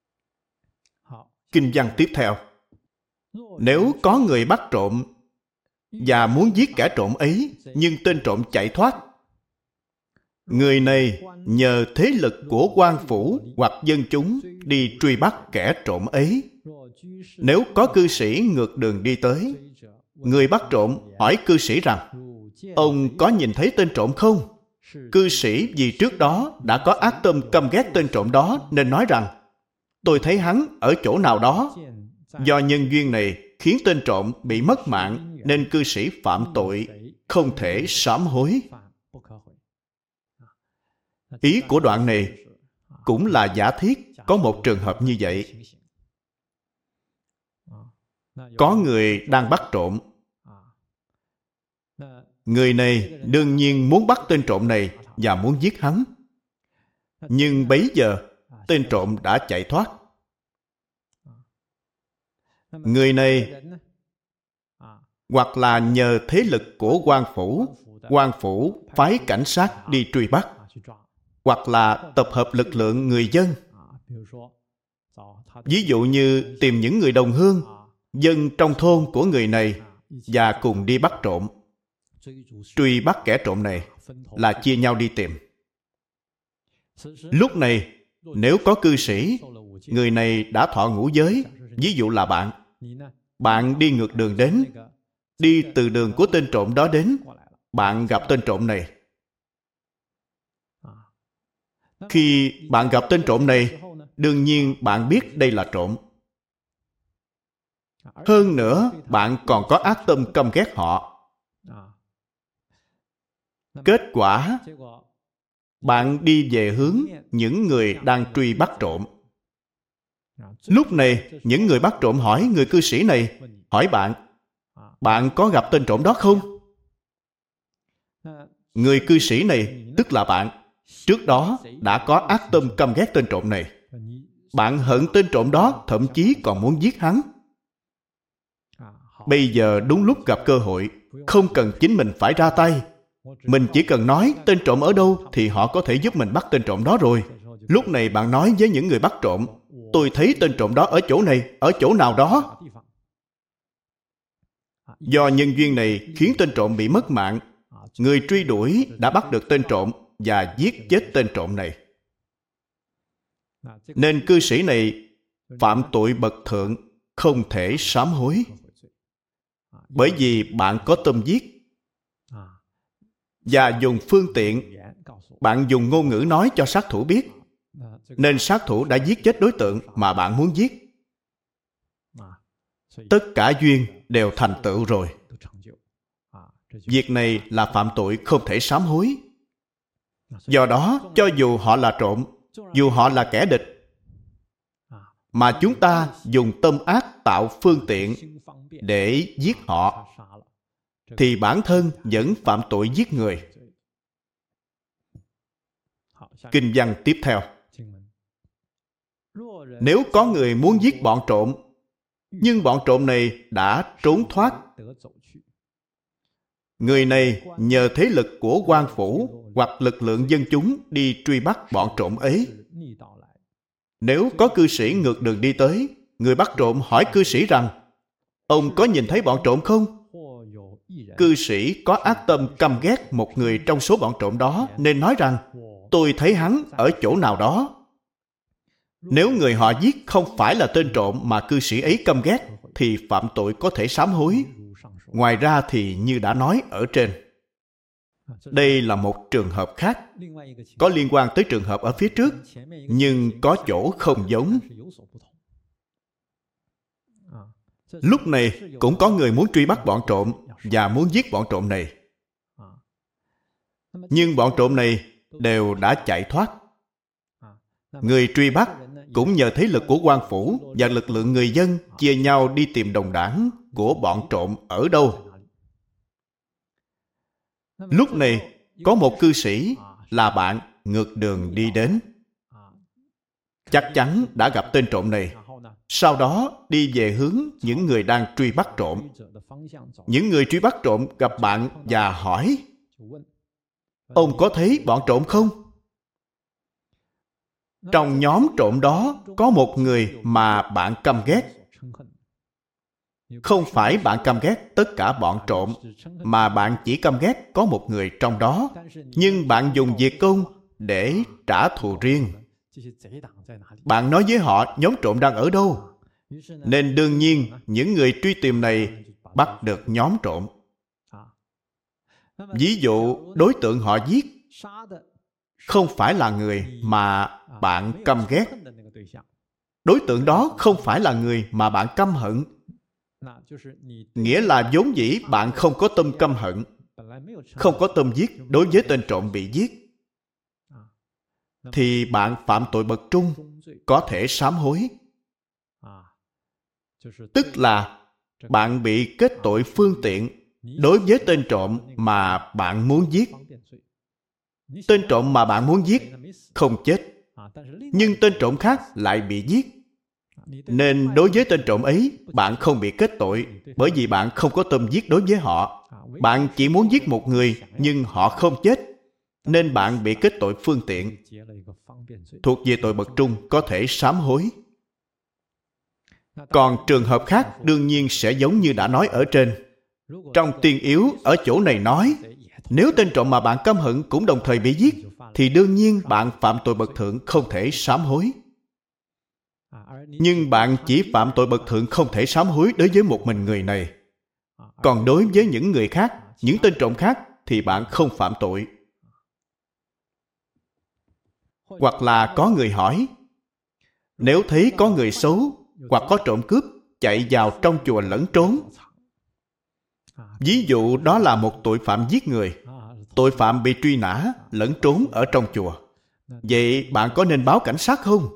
Kinh văn tiếp theo. Nếu có người bắt trộm và muốn giết kẻ trộm ấy, nhưng tên trộm chạy thoát, người này nhờ thế lực của quan phủ hoặc dân chúng đi truy bắt kẻ trộm ấy. Nếu có cư sĩ ngược đường đi tới, người bắt trộm hỏi cư sĩ rằng: ông có nhìn thấy tên trộm không? Cư sĩ vì trước đó đã có ác tâm căm ghét tên trộm đó nên nói rằng: tôi thấy hắn ở chỗ nào đó. Do nhân duyên này khiến tên trộm bị mất mạng nên cư sĩ phạm tội không thể sám hối. Ý của đoạn này cũng là giả thiết có một trường hợp như vậy. Có người đang bắt trộm. Người này đương nhiên muốn bắt tên trộm này và muốn giết hắn. Nhưng bấy giờ tên trộm đã chạy thoát. Người này hoặc là nhờ thế lực của quan phủ phái cảnh sát đi truy bắt, hoặc là tập hợp lực lượng người dân. Ví dụ như tìm những người đồng hương, dân trong thôn của người này và cùng đi bắt trộm. Truy bắt kẻ trộm này là chia nhau đi tìm. Lúc này, nếu có cư sĩ, người này đã thọ ngũ giới, ví dụ là bạn đi ngược đường đến, đi từ đường của tên trộm đó đến, bạn gặp tên trộm này. Khi bạn gặp tên trộm này, đương nhiên bạn biết đây là trộm. Hơn nữa, bạn còn có ác tâm căm ghét họ. Kết quả, bạn đi về hướng những người đang truy bắt trộm. Lúc này, những người bắt trộm hỏi người cư sĩ này, hỏi bạn có gặp tên trộm đó không? Người cư sĩ này, tức là bạn, trước đó đã có ác tâm căm ghét tên trộm này. Bạn hận tên trộm đó, thậm chí còn muốn giết hắn. Bây giờ đúng lúc gặp cơ hội, không cần chính mình phải ra tay. Mình chỉ cần nói tên trộm ở đâu thì họ có thể giúp mình bắt tên trộm đó rồi. Lúc này bạn nói với những người bắt trộm, tôi thấy tên trộm đó ở chỗ này, ở chỗ nào đó. Do nhân duyên này khiến tên trộm bị mất mạng. Người truy đuổi đã bắt được tên trộm và giết chết tên trộm này. Nên cư sĩ này phạm tội bậc thượng, không thể sám hối. Bởi vì bạn có tâm giết và dùng phương tiện, bạn dùng ngôn ngữ nói cho sát thủ biết, nên sát thủ đã giết chết đối tượng mà bạn muốn giết. Tất cả duyên đều thành tựu rồi. Việc này là phạm tội không thể sám hối. Do đó, cho dù họ là trộm, dù họ là kẻ địch, mà chúng ta dùng tâm ác tạo phương tiện để giết họ, thì bản thân vẫn phạm tội giết người. Kinh văn tiếp theo. Nếu có người muốn giết bọn trộm, nhưng bọn trộm này đã trốn thoát, người này nhờ thế lực của quan phủ hoặc lực lượng dân chúng đi truy bắt bọn trộm ấy. Nếu có cư sĩ ngược đường đi tới, người bắt trộm hỏi cư sĩ rằng: ông có nhìn thấy bọn trộm không? Cư sĩ có ác tâm căm ghét một người trong số bọn trộm đó, nên nói rằng: tôi thấy hắn ở chỗ nào đó. Nếu người họ giết không phải là tên trộm mà cư sĩ ấy căm ghét, thì phạm tội có thể sám hối. Ngoài ra thì như đã nói ở trên. Đây là một trường hợp khác, có liên quan tới trường hợp ở phía trước, nhưng có chỗ không giống. Lúc này cũng có người muốn truy bắt bọn trộm và muốn giết bọn trộm này. Nhưng bọn trộm này đều đã chạy thoát. Người truy bắt cũng nhờ thế lực của quan phủ và lực lượng người dân chia nhau đi tìm đồng đảng của bọn trộm ở đâu. Lúc này có một cư sĩ là bạn ngược đường đi đến, chắc chắn đã gặp tên trộm này. Sau đó đi về hướng những người đang truy bắt trộm. Những người truy bắt trộm gặp bạn và hỏi: ông có thấy bọn trộm không? Trong nhóm trộm đó có một người mà bạn căm ghét. Không phải bạn căm ghét tất cả bọn trộm, mà bạn chỉ căm ghét có một người trong đó, nhưng bạn dùng việc công để trả thù riêng. Bạn nói với họ nhóm trộm đang ở đâu, nên đương nhiên những người truy tìm này bắt được nhóm trộm. Ví dụ đối tượng họ giết không phải là người mà bạn căm ghét. Đối tượng đó không phải là người mà bạn căm hận. Nghĩa là vốn dĩ bạn không có tâm căm hận, không có tâm giết đối với tên trộm bị giết, thì bạn phạm tội bậc trung, có thể sám hối. Tức là bạn bị kết tội phương tiện đối với tên trộm mà bạn muốn giết. Tên trộm mà bạn muốn giết không chết, nhưng tên trộm khác lại bị giết. Nên đối với tên trộm ấy, bạn không bị kết tội, bởi vì bạn không có tâm giết đối với họ. Bạn chỉ muốn giết một người, nhưng họ không chết, nên bạn bị kết tội phương tiện. Thuộc về tội bậc trung, có thể sám hối. Còn trường hợp khác đương nhiên sẽ giống như đã nói ở trên. Trong tiên yếu ở chỗ này nói, nếu tên trộm mà bạn căm hận cũng đồng thời bị giết, thì đương nhiên bạn phạm tội bậc thượng, không thể sám hối. Nhưng bạn chỉ phạm tội bậc thượng không thể sám hối đối với một mình người này. Còn đối với những người khác, những tên trộm khác, thì bạn không phạm tội. Hoặc là có người hỏi, nếu thấy có người xấu hoặc có trộm cướp chạy vào trong chùa lẫn trốn, ví dụ đó là một tội phạm giết người, tội phạm bị truy nã lẫn trốn ở trong chùa, vậy bạn có nên báo cảnh sát không?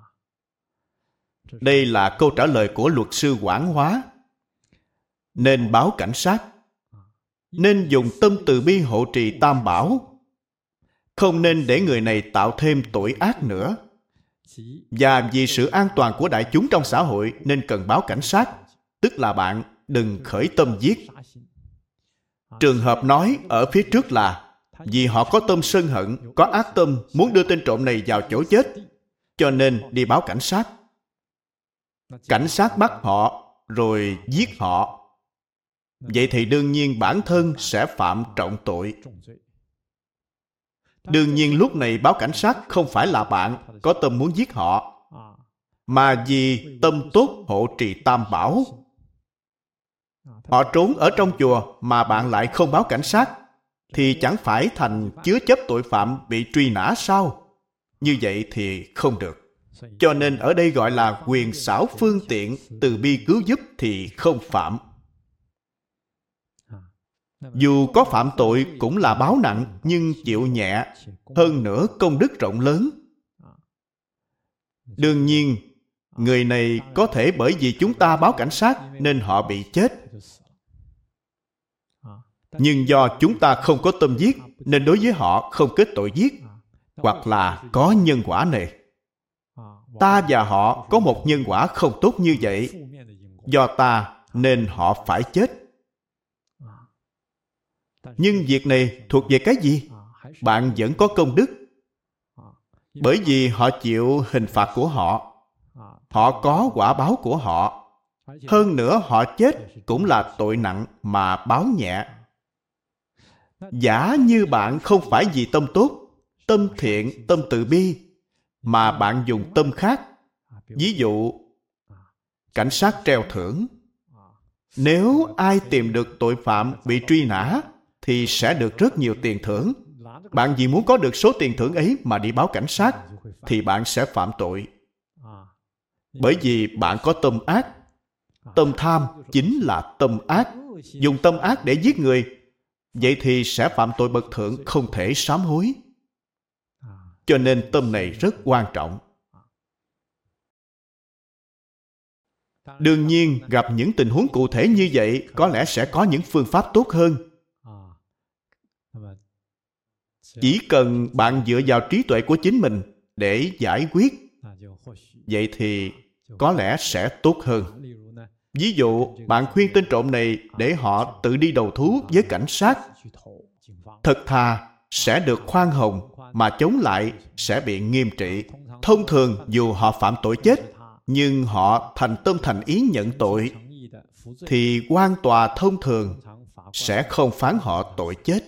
Đây là câu trả lời của luật sư Quảng Hóa. Nên báo cảnh sát. Nên dùng tâm từ bi hộ trì tam bảo. Không nên để người này tạo thêm tội ác nữa. Và vì sự an toàn của đại chúng trong xã hội nên cần báo cảnh sát. Tức là bạn đừng khởi tâm giết. Trường hợp nói ở phía trước là vì họ có tâm sân hận, có ác tâm, muốn đưa tên trộm này vào chỗ chết, cho nên đi báo cảnh sát. Cảnh sát bắt họ rồi giết họ. vậy thì đương nhiên bản thân sẽ phạm trọng tội. Đương nhiên lúc này báo cảnh sát không phải là bạn có tâm muốn giết họ, mà vì tâm tốt hộ trì tam bảo. Họ trốn ở trong chùa mà bạn lại không báo cảnh sát, thì chẳng phải thành chứa chấp tội phạm bị truy nã sao? Như vậy thì không được. Cho nên ở đây gọi là quyền xảo phương tiện, từ bi cứu giúp thì không phạm. Dù có phạm tội cũng là báo nặng, nhưng chịu nhẹ, hơn nữa công đức rộng lớn. Đương nhiên, người này có thể bởi vì chúng ta báo cảnh sát nên họ bị chết. Nhưng do chúng ta không có tâm giết, nên đối với họ không kết tội giết, hoặc là có nhân quả này. Ta và họ có một nhân quả không tốt như vậy, do ta nên họ phải chết. Nhưng việc này thuộc về cái gì? Bạn vẫn có công đức. Bởi vì họ chịu hình phạt của họ, họ có quả báo của họ. Hơn nữa họ chết cũng là tội nặng mà báo nhẹ. Giả như bạn không phải vì tâm tốt, tâm thiện, tâm từ bi, mà bạn dùng tâm khác. Ví dụ, cảnh sát treo thưởng. Nếu ai tìm được tội phạm bị truy nã, thì sẽ được rất nhiều tiền thưởng. Bạn vì muốn có được số tiền thưởng ấy mà đi báo cảnh sát, thì bạn sẽ phạm tội. Bởi vì bạn có tâm ác. Tâm tham chính là tâm ác. Dùng tâm ác để giết người, vậy thì sẽ phạm tội bậc thượng, không thể sám hối. Cho nên tâm này rất quan trọng. Đương nhiên, gặp những tình huống cụ thể như vậy, có lẽ sẽ có những phương pháp tốt hơn. Chỉ cần bạn dựa vào trí tuệ của chính mình để giải quyết, vậy thì có lẽ sẽ tốt hơn. Ví dụ, bạn khuyên tên trộm này để họ tự đi đầu thú với cảnh sát. Thật thà sẽ được khoan hồng, mà chống lại sẽ bị nghiêm trị. Thông thường, dù họ phạm tội chết, nhưng họ thành tâm thành ý nhận tội, thì quan tòa thông thường sẽ không phán họ tội chết.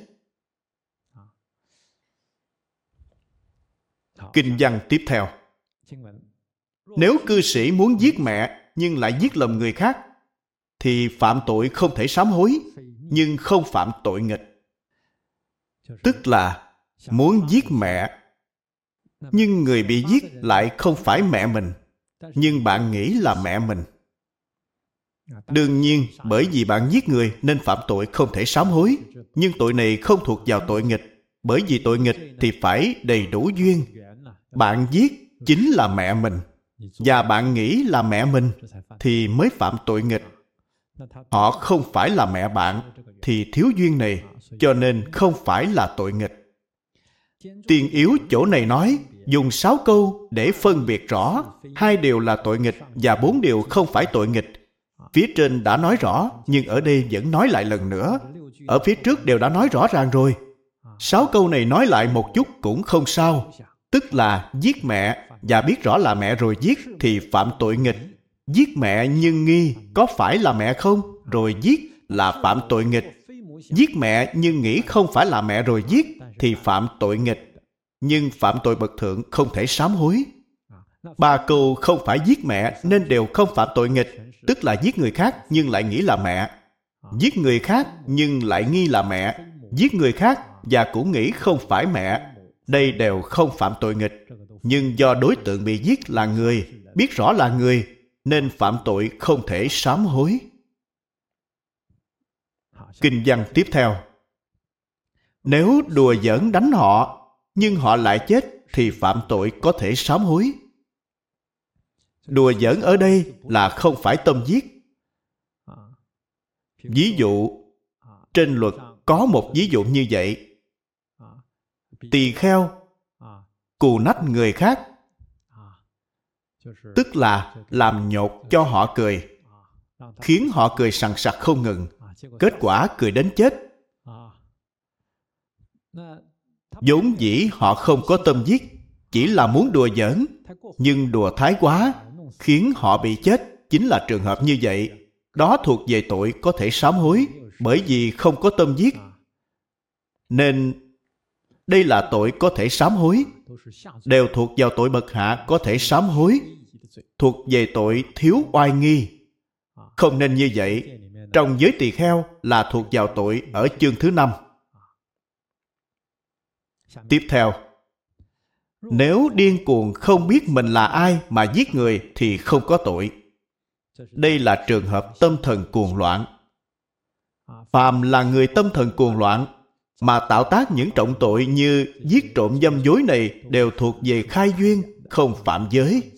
Kinh văn tiếp theo. Nếu cư sĩ muốn giết mẹ nhưng lại giết lầm người khác, thì phạm tội không thể sám hối, nhưng không phạm tội nghịch. Tức là muốn giết mẹ, nhưng người bị giết lại không phải mẹ mình, nhưng bạn nghĩ là mẹ mình. Đương nhiên, bởi vì bạn giết người nên phạm tội không thể sám hối, nhưng tội này không thuộc vào tội nghịch. Bởi vì tội nghịch thì phải đầy đủ duyên. Bạn giết chính là mẹ mình, và bạn nghĩ là mẹ mình, thì mới phạm tội nghịch. Họ không phải là mẹ bạn, thì thiếu duyên này, cho nên không phải là tội nghịch. Tiền yếu chỗ này nói, dùng 6 câu để phân biệt rõ 2 điều là tội nghịch và 4 điều không phải tội nghịch. Phía trên đã nói rõ, nhưng ở đây vẫn nói lại lần nữa. Ở phía trước đều đã nói rõ ràng rồi. 6 câu này nói lại một chút cũng không sao. Tức là giết mẹ và biết rõ là mẹ rồi giết thì phạm tội nghịch. Giết mẹ nhưng nghi có phải là mẹ không, rồi giết là phạm tội nghịch. Giết mẹ nhưng nghĩ không phải là mẹ rồi giết thì phạm tội nghịch. Nhưng phạm tội bậc thượng không thể sám hối. 3 câu không phải giết mẹ nên đều không phạm tội nghịch. Tức là giết người khác nhưng lại nghĩ là mẹ, giết người khác nhưng lại nghi là mẹ, giết người khác và cũng nghĩ không phải mẹ. Đây đều không phạm tội nghịch. Nhưng do đối tượng bị giết là người, biết rõ là người, nên phạm tội không thể sám hối. Kinh văn tiếp theo. Nếu đùa giỡn đánh họ, nhưng họ lại chết, thì phạm tội có thể sám hối. Đùa giỡn ở đây là không phải tâm giết. Ví dụ, trên luật có một ví dụ như vậy. Tỳ kheo cù nách người khác, tức là làm nhột cho họ cười, khiến họ cười sằng sặc không ngừng, kết quả cười đến chết. Vốn dĩ họ không có tâm giết, chỉ là muốn đùa giỡn, nhưng đùa thái quá, khiến họ bị chết, chính là trường hợp như vậy. đó thuộc về tội có thể sám hối, bởi vì không có tâm giết. Nên đây là tội có thể sám hối, đều thuộc vào tội bậc hạ có thể sám hối, thuộc về tội thiếu oai nghi. Không nên như vậy. Trong giới tỳ kheo là thuộc vào tội ở chương thứ 5. Tiếp theo, nếu điên cuồng không biết mình là ai mà giết người thì không có tội. Đây là trường hợp tâm thần cuồng loạn. Phàm là người tâm thần cuồng loạn mà tạo tác những trọng tội như giết trộm dâm dối này đều thuộc về khai duyên, không phạm giới.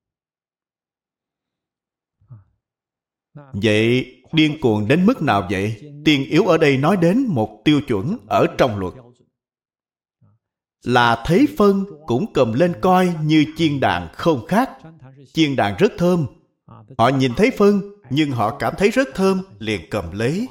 Vậy điên cuồng đến mức nào vậy? Tiên yếu ở đây nói đến một tiêu chuẩn ở trong luật. Là thấy phân cũng cầm lên coi như chiên đàn không khác. Chiên đàn rất thơm. Họ nhìn thấy phân nhưng họ cảm thấy rất thơm, liền cầm lấy.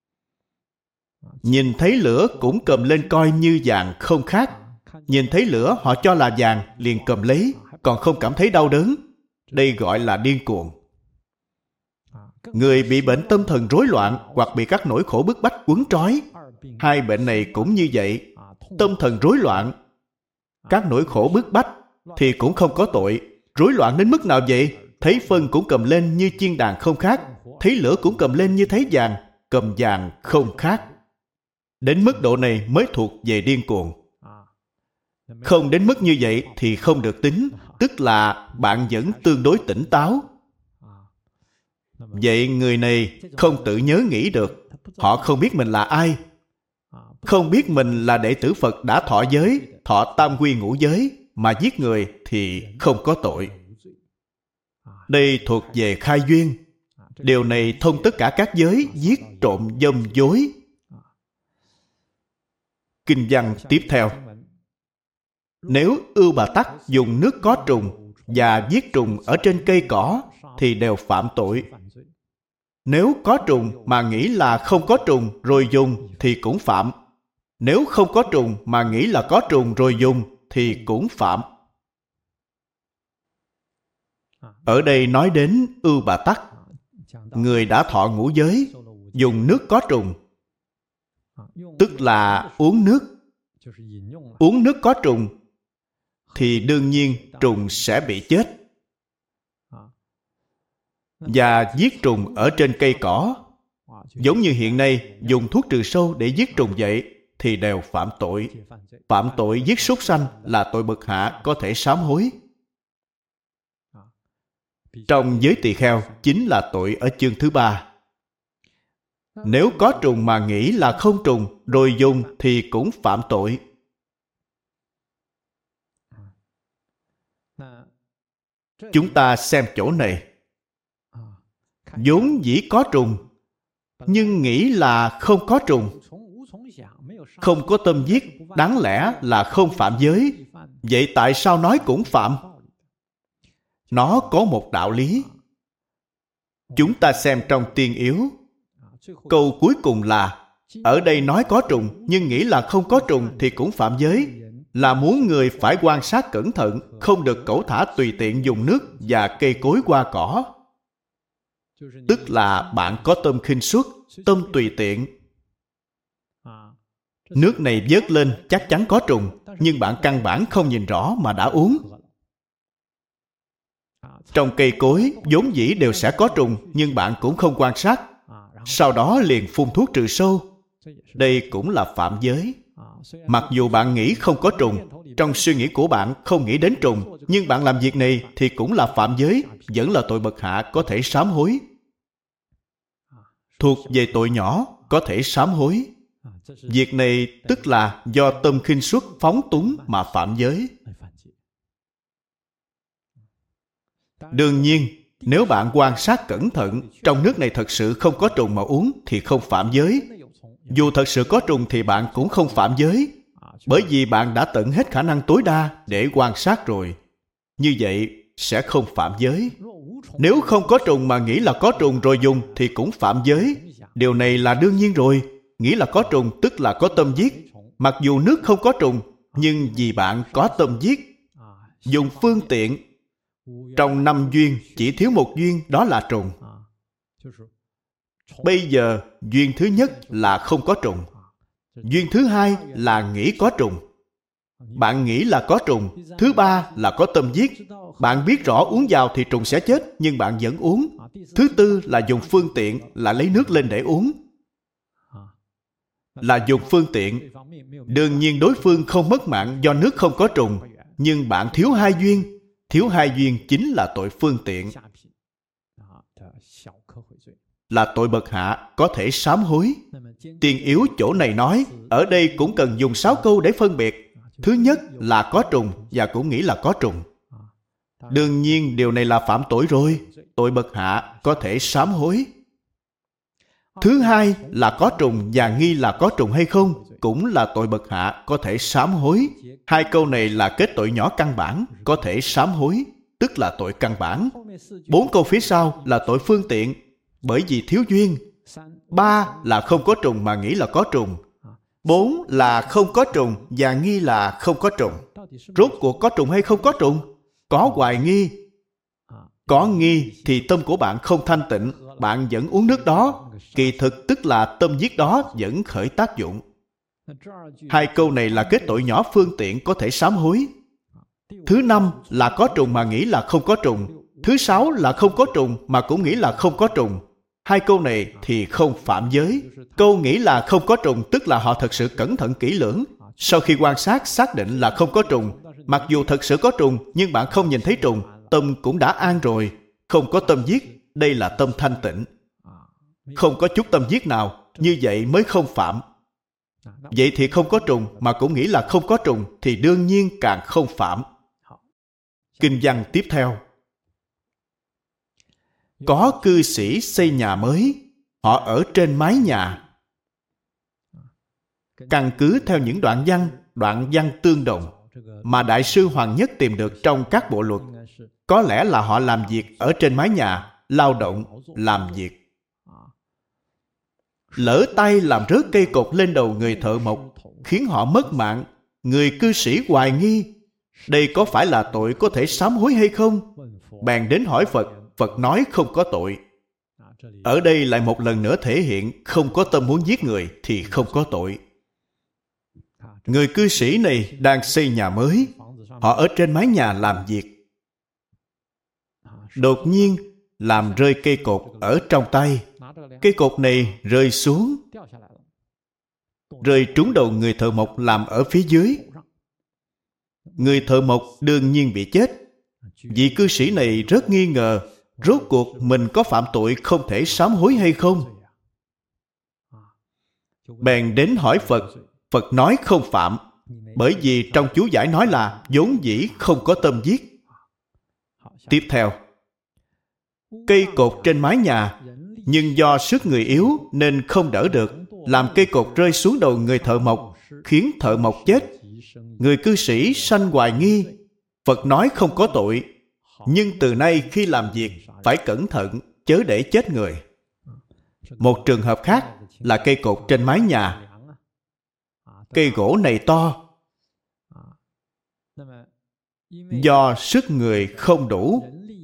Nhìn thấy lửa cũng cầm lên coi như vàng không khác. Nhìn thấy lửa họ cho là vàng, liền cầm lấy, còn không cảm thấy đau đớn. Đây gọi là điên cuồng. Người bị bệnh tâm thần rối loạn hoặc bị các nỗi khổ bức bách quấn trói, hai bệnh này cũng như vậy. Tâm thần rối loạn, các nỗi khổ bức bách thì cũng không có tội. Rối loạn đến mức nào vậy? Thấy phân cũng cầm lên như chiên đàn không khác, thấy lửa cũng cầm lên như thấy vàng, cầm vàng không khác. Đến mức độ này mới thuộc về điên cuồng. Không đến mức như vậy thì không được tính, tức là bạn vẫn tương đối tỉnh táo. Vậy người này không tự nhớ nghĩ được. Họ không biết mình là ai, không biết mình là đệ tử Phật đã thọ giới, thọ tam quy ngũ giới, mà giết người thì không có tội. Đây thuộc về khai duyên. Điều này thông tất cả các giới giết trộm dâm dối. Kinh văn tiếp theo. Nếu Ưu Bà Tắc dùng nước có trùng và giết trùng ở trên cây cỏ thì đều phạm tội. Nếu có trùng mà nghĩ là không có trùng rồi dùng thì cũng phạm. Nếu không có trùng mà nghĩ là có trùng rồi dùng thì cũng phạm. Ở đây nói đến Ưu Bà Tắc, người đã thọ ngũ giới, dùng nước có trùng, tức là uống nước. Uống nước có trùng thì đương nhiên trùng sẽ bị chết. Và giết trùng ở trên cây cỏ, giống như hiện nay dùng thuốc trừ sâu để giết trùng vậy, thì đều phạm tội. Phạm tội giết súc sanh là tội bậc hạ có thể sám hối. Trong giới tỳ kheo chính là tội ở chương thứ 3. Nếu có trùng mà nghĩ là không trùng rồi dùng thì cũng phạm tội. Chúng ta xem chỗ này. Vốn dĩ có trùng, nhưng nghĩ là không có trùng. Không có tâm giết, đáng lẽ là không phạm giới. Vậy tại sao nói cũng phạm? Nó có một đạo lý. Chúng ta xem trong Tiên Yếu. Câu cuối cùng là, ở đây nói có trùng, nhưng nghĩ là không có trùng thì cũng phạm giới. Là muốn người phải quan sát cẩn thận, không được cẩu thả tùy tiện dùng nước và cây cối qua cỏ. Tức là bạn có tâm khinh suất, tâm tùy tiện. Nước này vớt lên chắc chắn có trùng, nhưng bạn căn bản không nhìn rõ mà đã uống. Trong cây cối vốn dĩ đều sẽ có trùng, nhưng bạn cũng không quan sát, sau đó liền phun thuốc trừ sâu. Đây cũng là phạm giới. Mặc dù bạn nghĩ không có trùng, trong suy nghĩ của bạn không nghĩ đến trùng, nhưng bạn làm việc này thì cũng là phạm giới, vẫn là tội bậc hạ có thể sám hối. Thuộc về tội nhỏ, có thể sám hối. Việc này tức là do tâm khinh suất phóng túng mà phạm giới. Đương nhiên, nếu bạn quan sát cẩn thận, trong nước này thật sự không có trùng mà uống thì không phạm giới. Dù thật sự có trùng thì bạn cũng không phạm giới, bởi vì bạn đã tận hết khả năng tối đa để quan sát rồi. Như vậy sẽ không phạm giới. Nếu không có trùng mà nghĩ là có trùng rồi dùng thì cũng phạm giới. Điều này là đương nhiên rồi. Nghĩ là có trùng tức là có tâm giết. Mặc dù nước không có trùng, nhưng vì bạn có tâm giết, dùng phương tiện. Trong 5 duyên chỉ thiếu một duyên, đó là trùng. Bây giờ duyên thứ nhất là không có trùng. Duyên thứ hai là nghĩ có trùng. Bạn nghĩ là có trùng. Thứ ba là có tâm giết. Bạn biết rõ uống vào thì trùng sẽ chết, nhưng bạn vẫn uống. Thứ tư là dùng phương tiện, là lấy nước lên để uống. Là dùng phương tiện. Đương nhiên đối phương không mất mạng do nước không có trùng, nhưng bạn thiếu hai duyên. Thiếu hai duyên chính là tội phương tiện, là tội bậc hạ, có thể sám hối. Tiền yếu chỗ này nói, ở đây cũng cần dùng 6 câu để phân biệt. Thứ nhất là có trùng, và cũng nghĩ là có trùng. Đương nhiên điều này là phạm tội rồi, tội bậc hạ, có thể sám hối. Thứ hai là có trùng và nghi là có trùng hay không, cũng là tội bậc hạ, có thể sám hối. Hai câu này là kết tội nhỏ căn bản, có thể sám hối, tức là tội căn bản. 4 câu phía sau là tội phương tiện, bởi vì thiếu duyên. 3 là không có trùng mà nghĩ là có trùng. 4 là không có trùng và nghi là không có trùng. Rốt cuộc có trùng hay không có trùng? Có hoài nghi. Có nghi thì tâm của bạn không thanh tịnh, bạn vẫn uống nước đó. Kỳ thực tức là tâm giết đó vẫn khởi tác dụng. Hai câu này là kết tội nhỏ phương tiện, có thể sám hối. Thứ năm là có trùng mà nghĩ là không có trùng. Thứ sáu là không có trùng mà cũng nghĩ là không có trùng. Hai câu này thì không phạm giới. Câu nghĩ là không có trùng tức là họ thật sự cẩn thận kỹ lưỡng. Sau khi quan sát xác định là không có trùng, mặc dù thật sự có trùng nhưng bạn không nhìn thấy trùng, tâm cũng đã an rồi, không có tâm giết. Đây là tâm thanh tịnh, không có chút tâm giết nào, như vậy mới không phạm. Vậy thì không có trùng mà cũng nghĩ là không có trùng thì đương nhiên càng không phạm. Kinh văn tiếp theo. Có cư sĩ xây nhà mới, họ ở trên mái nhà. Căn cứ theo những đoạn văn tương đồng mà Đại sư Hoàng Nhất tìm được trong các bộ luật, có lẽ là họ làm việc ở trên mái nhà, lao động, làm việc. Lỡ tay làm rớt cây cột lên đầu người thợ mộc, khiến họ mất mạng. Người cư sĩ hoài nghi, đây có phải là tội có thể sám hối hay không? Bèn đến hỏi Phật, Phật nói không có tội. Ở đây lại một lần nữa thể hiện không có tâm muốn giết người thì không có tội. Người cư sĩ này đang xây nhà mới, họ ở trên mái nhà làm việc. Đột nhiên làm rơi cây cột ở trong tay. Cây cột này rơi xuống, rơi trúng đầu người thợ mộc làm ở phía dưới. Người thợ mộc đương nhiên bị chết. Vị cư sĩ này rất nghi ngờ, rốt cuộc mình có phạm tội không thể sám hối hay không? Bèn đến hỏi Phật, Phật nói không phạm, bởi vì trong chú giải nói là vốn dĩ không có tâm giết. Tiếp theo, cây cột trên mái nhà, nhưng do sức người yếu nên không đỡ được, làm cây cột rơi xuống đầu người thợ mộc, khiến thợ mộc chết. Người cư sĩ sanh hoài nghi, Phật nói không có tội, nhưng từ nay khi làm việc phải cẩn thận, chớ để chết người. Một trường hợp khác là cây cột trên mái nhà. Cây gỗ này to, do sức người không đủ,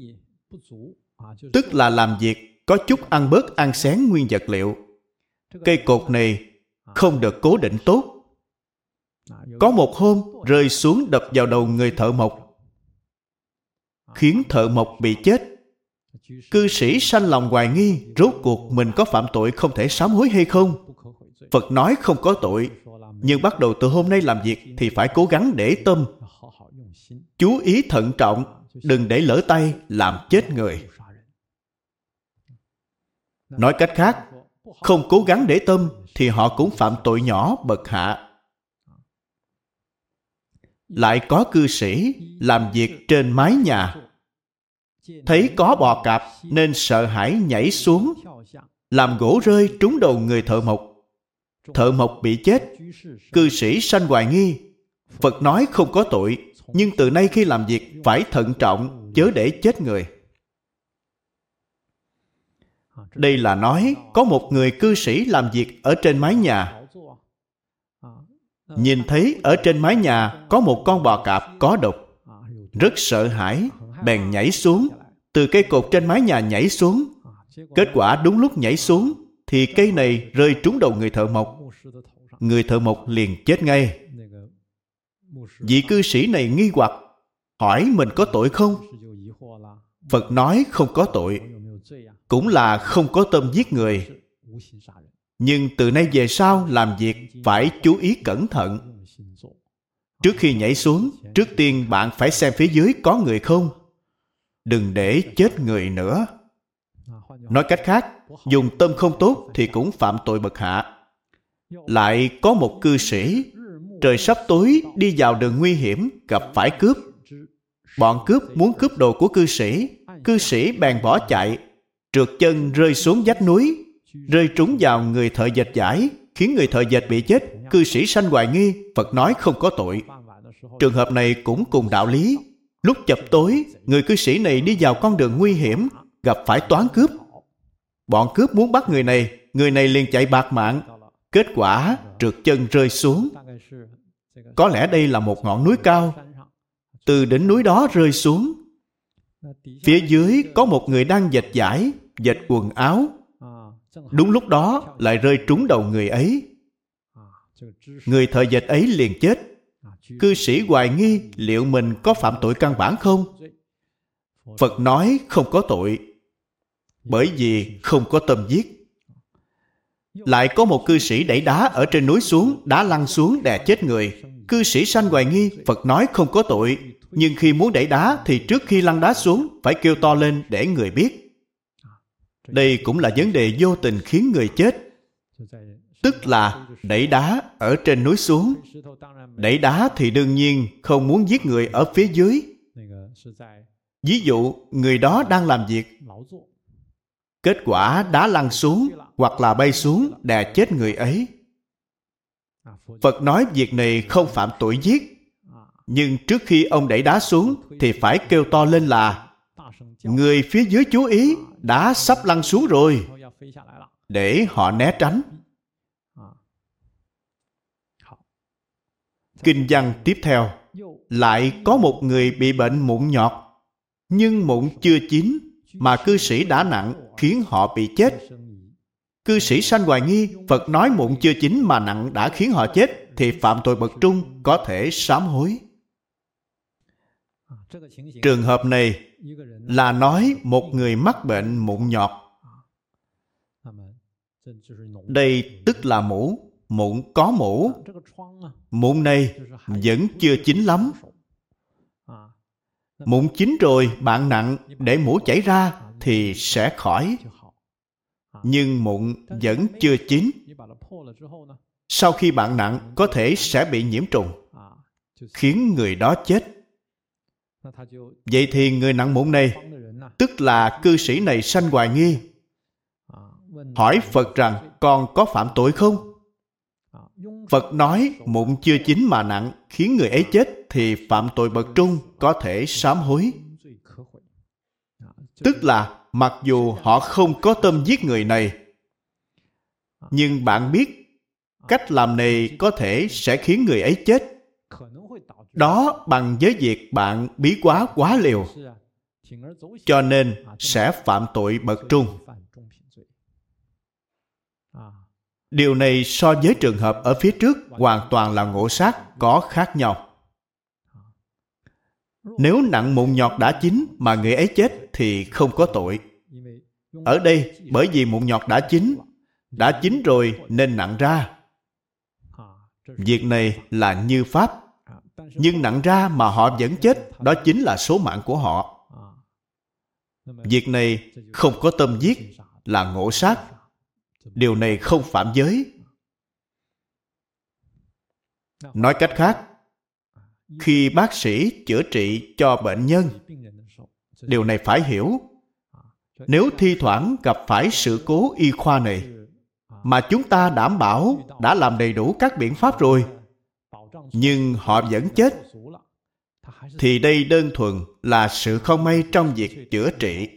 tức là làm việc có chút ăn bớt ăn xén nguyên vật liệu. Cây cột này không được cố định tốt. Có một hôm rơi xuống đập vào đầu người thợ mộc, khiến thợ mộc bị chết. Cư sĩ sanh lòng hoài nghi, rốt cuộc mình có phạm tội không thể sám hối hay không? Phật nói không có tội, nhưng bắt đầu từ hôm nay làm việc thì phải cố gắng để tâm, chú ý thận trọng, đừng để lỡ tay làm chết người. Nói cách khác, không cố gắng để tâm thì họ cũng phạm tội nhỏ bậc hạ. Lại có cư sĩ làm việc trên mái nhà, thấy có bò cạp nên sợ hãi nhảy xuống, làm gỗ rơi trúng đầu người thợ mộc. Thợ mộc bị chết. Cư sĩ sanh hoài nghi, Phật nói không có tội, nhưng từ nay khi làm việc phải thận trọng, chớ để chết người. Đây là nói có một người cư sĩ làm việc ở trên mái nhà, nhìn thấy ở trên mái nhà có một con bò cạp có độc, rất sợ hãi, bèn nhảy xuống, từ cây cột trên mái nhà nhảy xuống. Kết quả đúng lúc nhảy xuống, thì cây này rơi trúng đầu người thợ mộc. Người thợ mộc liền chết ngay. Vị cư sĩ này nghi hoặc, hỏi mình có tội không? Phật nói không có tội, cũng là không có tâm giết người. Nhưng từ nay về sau làm việc phải chú ý cẩn thận. Trước khi nhảy xuống, trước tiên bạn phải xem phía dưới có người không. Đừng để chết người nữa. Nói cách khác, dùng tâm không tốt thì cũng phạm tội bậc hạ. Lại có một cư sĩ, trời sắp tối đi vào đường nguy hiểm, gặp phải cướp. Bọn cướp muốn cướp đồ của cư sĩ bèn bỏ chạy, trượt chân rơi xuống vách núi, rơi trúng vào người thợ dệt vải, khiến người thợ dệt bị chết. Cư sĩ sanh hoài nghi, Phật nói không có tội. Trường hợp này cũng cùng đạo lý. Lúc chập tối, người cư sĩ này đi vào con đường nguy hiểm, gặp phải toán cướp. Bọn cướp muốn bắt người này liền chạy bạt mạng. Kết quả trượt chân rơi xuống. Có lẽ đây là một ngọn núi cao. Từ đỉnh núi đó rơi xuống. Phía dưới có một người đang dệt vải, dệt quần áo. Đúng lúc đó lại rơi trúng đầu người ấy. Người thợ dệt ấy liền chết. Cư sĩ hoài nghi liệu mình có phạm tội căn bản không? Phật nói không có tội, bởi vì không có tâm giết. Lại có một cư sĩ đẩy đá ở trên núi xuống, đá lăn xuống đè chết người. Cư sĩ sanh hoài nghi, Phật nói không có tội, nhưng khi muốn đẩy đá thì trước khi lăn đá xuống phải kêu to lên để người biết. Đây cũng là vấn đề vô tình khiến người chết. Tức là đẩy đá ở trên núi xuống. Đẩy đá thì đương nhiên không muốn giết người ở phía dưới. Ví dụ người đó đang làm việc, kết quả đá lăn xuống hoặc là bay xuống đè chết người ấy. Phật nói việc này không phạm tội giết, nhưng trước khi ông đẩy đá xuống thì phải kêu to lên là người phía dưới chú ý, đá sắp lăn xuống rồi, để họ né tránh. Kinh văn tiếp theo, lại có một người bị bệnh mụn nhọt, nhưng mụn chưa chín mà cư sĩ đã nặng khiến họ bị chết. Cư sĩ sanh hoài nghi, Phật nói mụn chưa chín mà nặng đã khiến họ chết thì phạm tội bậc trung, có thể sám hối. Trường hợp này là nói một người mắc bệnh mụn nhọt. Đây tức là mũ, mụn có mũ. Mụn này vẫn chưa chín lắm. Mụn chín rồi bạn nặng để mũ chảy ra thì sẽ khỏi. Nhưng mụn vẫn chưa chín. Sau khi bạn nặng có thể sẽ bị nhiễm trùng, khiến người đó chết. Vậy thì người nặng mụn này, tức là cư sĩ này sanh hoài nghi, hỏi Phật rằng con có phạm tội không? Phật nói mụn chưa chín mà nặng khiến người ấy chết thì phạm tội bậc trung, có thể sám hối. Tức là mặc dù họ không có tâm giết người này, nhưng bạn biết cách làm này có thể sẽ khiến người ấy chết. Đó bằng với việc bạn bí quá quá liều, cho nên sẽ phạm tội bậc trung. Điều này so với trường hợp ở phía trước hoàn toàn là ngộ sát, có khác nhau. Nếu nặng mụn nhọt đã chín mà người ấy chết thì không có tội. Ở đây bởi vì mụn nhọt đã chín rồi nên nặng ra. Việc này là như pháp, nhưng nặng ra mà họ vẫn chết, đó chính là số mạng của họ. Việc này không có tâm giết, là ngộ sát. Điều này không phạm giới. Nói cách khác, khi bác sĩ chữa trị cho bệnh nhân, điều này phải hiểu. Nếu thi thoảng gặp phải sự cố y khoa này, mà chúng ta đảm bảo đã làm đầy đủ các biện pháp rồi, nhưng họ vẫn chết, thì đây đơn thuần là sự không may trong việc chữa trị.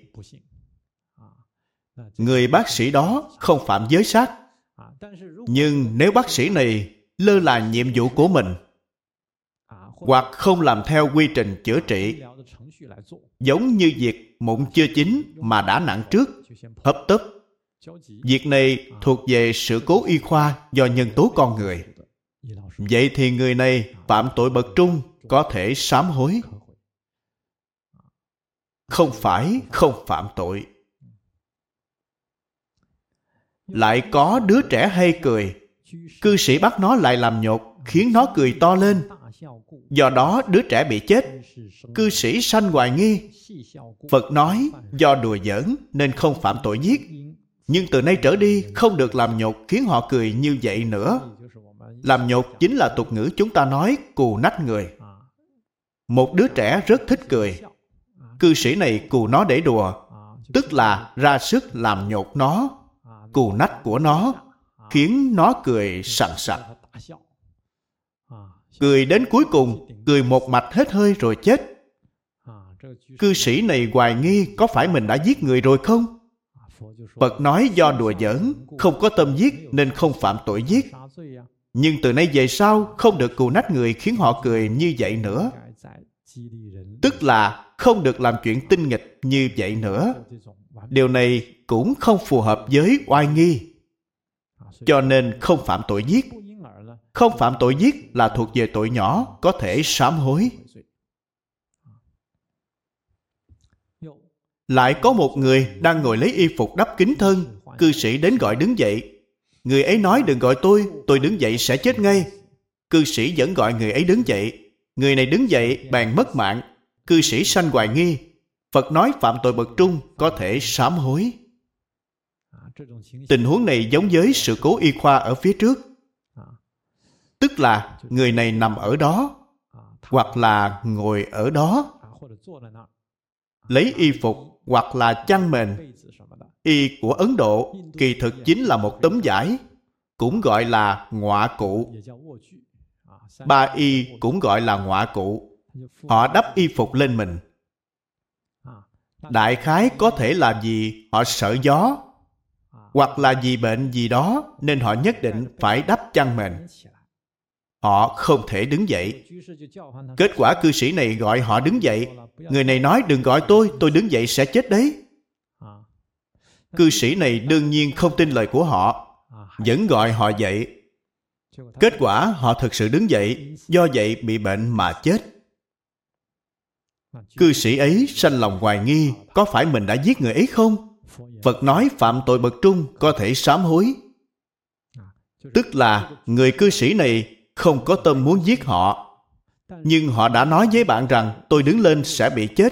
Người bác sĩ đó không phạm giới sát. Nhưng nếu bác sĩ này lơ là nhiệm vụ của mình, hoặc không làm theo quy trình chữa trị, giống như việc mụn chưa chín mà đã nặng trước, hấp tấp, Việc này thuộc về sự cố y khoa do nhân tố con người. Vậy thì người này phạm tội bậc trung có thể sám hối. Không phải không phạm tội. Lại có đứa trẻ hay cười. Cư sĩ bắt nó lại làm nhột, khiến nó cười to lên. Do đó đứa trẻ bị chết. Cư sĩ sanh hoài nghi. Phật nói do đùa giỡn nên không phạm tội giết. Nhưng từ nay trở đi không được làm nhột khiến họ cười như vậy nữa. Làm nhột chính là tục ngữ chúng ta nói cù nách người. Một đứa trẻ rất thích cười. Cư sĩ này cù nó để đùa, tức là ra sức làm nhột nó, cù nách của nó, khiến nó cười sằng sặc. Cười đến cuối cùng, cười một mạch hết hơi rồi chết. Cư sĩ này hoài nghi có phải mình đã giết người rồi không? Phật nói do đùa giỡn, không có tâm giết nên không phạm tội giết. Nhưng từ nay về sau không được cù nách người khiến họ cười như vậy nữa. Tức là không được làm chuyện tinh nghịch như vậy nữa. Điều này cũng không phù hợp với oai nghi. Cho nên không phạm tội giết. Không phạm tội giết là thuộc về tội nhỏ, có thể sám hối. Lại có một người đang ngồi lấy y phục đắp kín thân. Cư sĩ đến gọi đứng dậy. Người ấy nói đừng gọi tôi đứng dậy sẽ chết ngay. Cư sĩ vẫn gọi người ấy đứng dậy. Người này đứng dậy bèn mất mạng. Cư sĩ sanh hoài nghi. Phật nói phạm tội bậc trung có thể sám hối. Tình huống này giống với sự cố y khoa ở phía trước. Tức là người này nằm ở đó, hoặc là ngồi ở đó, lấy y phục hoặc là chăn mền. Y của Ấn Độ kỳ thực chính là một tấm vải, cũng gọi là ngọa cụ. Ba y cũng gọi là ngọa cụ. Họ đắp y phục lên mình. Đại khái có thể là vì họ sợ gió, hoặc là vì bệnh gì đó nên họ nhất định phải đắp chăn mền. Họ không thể đứng dậy. Kết quả cư sĩ này gọi họ đứng dậy. Người này nói đừng gọi tôi đứng dậy sẽ chết đấy. Cư sĩ này đương nhiên không tin lời của họ, vẫn gọi họ dậy. Kết quả họ thực sự đứng dậy, do vậy bị bệnh mà chết. Cư sĩ ấy sanh lòng hoài nghi có phải mình đã giết người ấy không? Phật nói phạm tội bậc trung có thể sám hối. Tức là người cư sĩ này không có tâm muốn giết họ, nhưng họ đã nói với bạn rằng tôi đứng lên sẽ bị chết.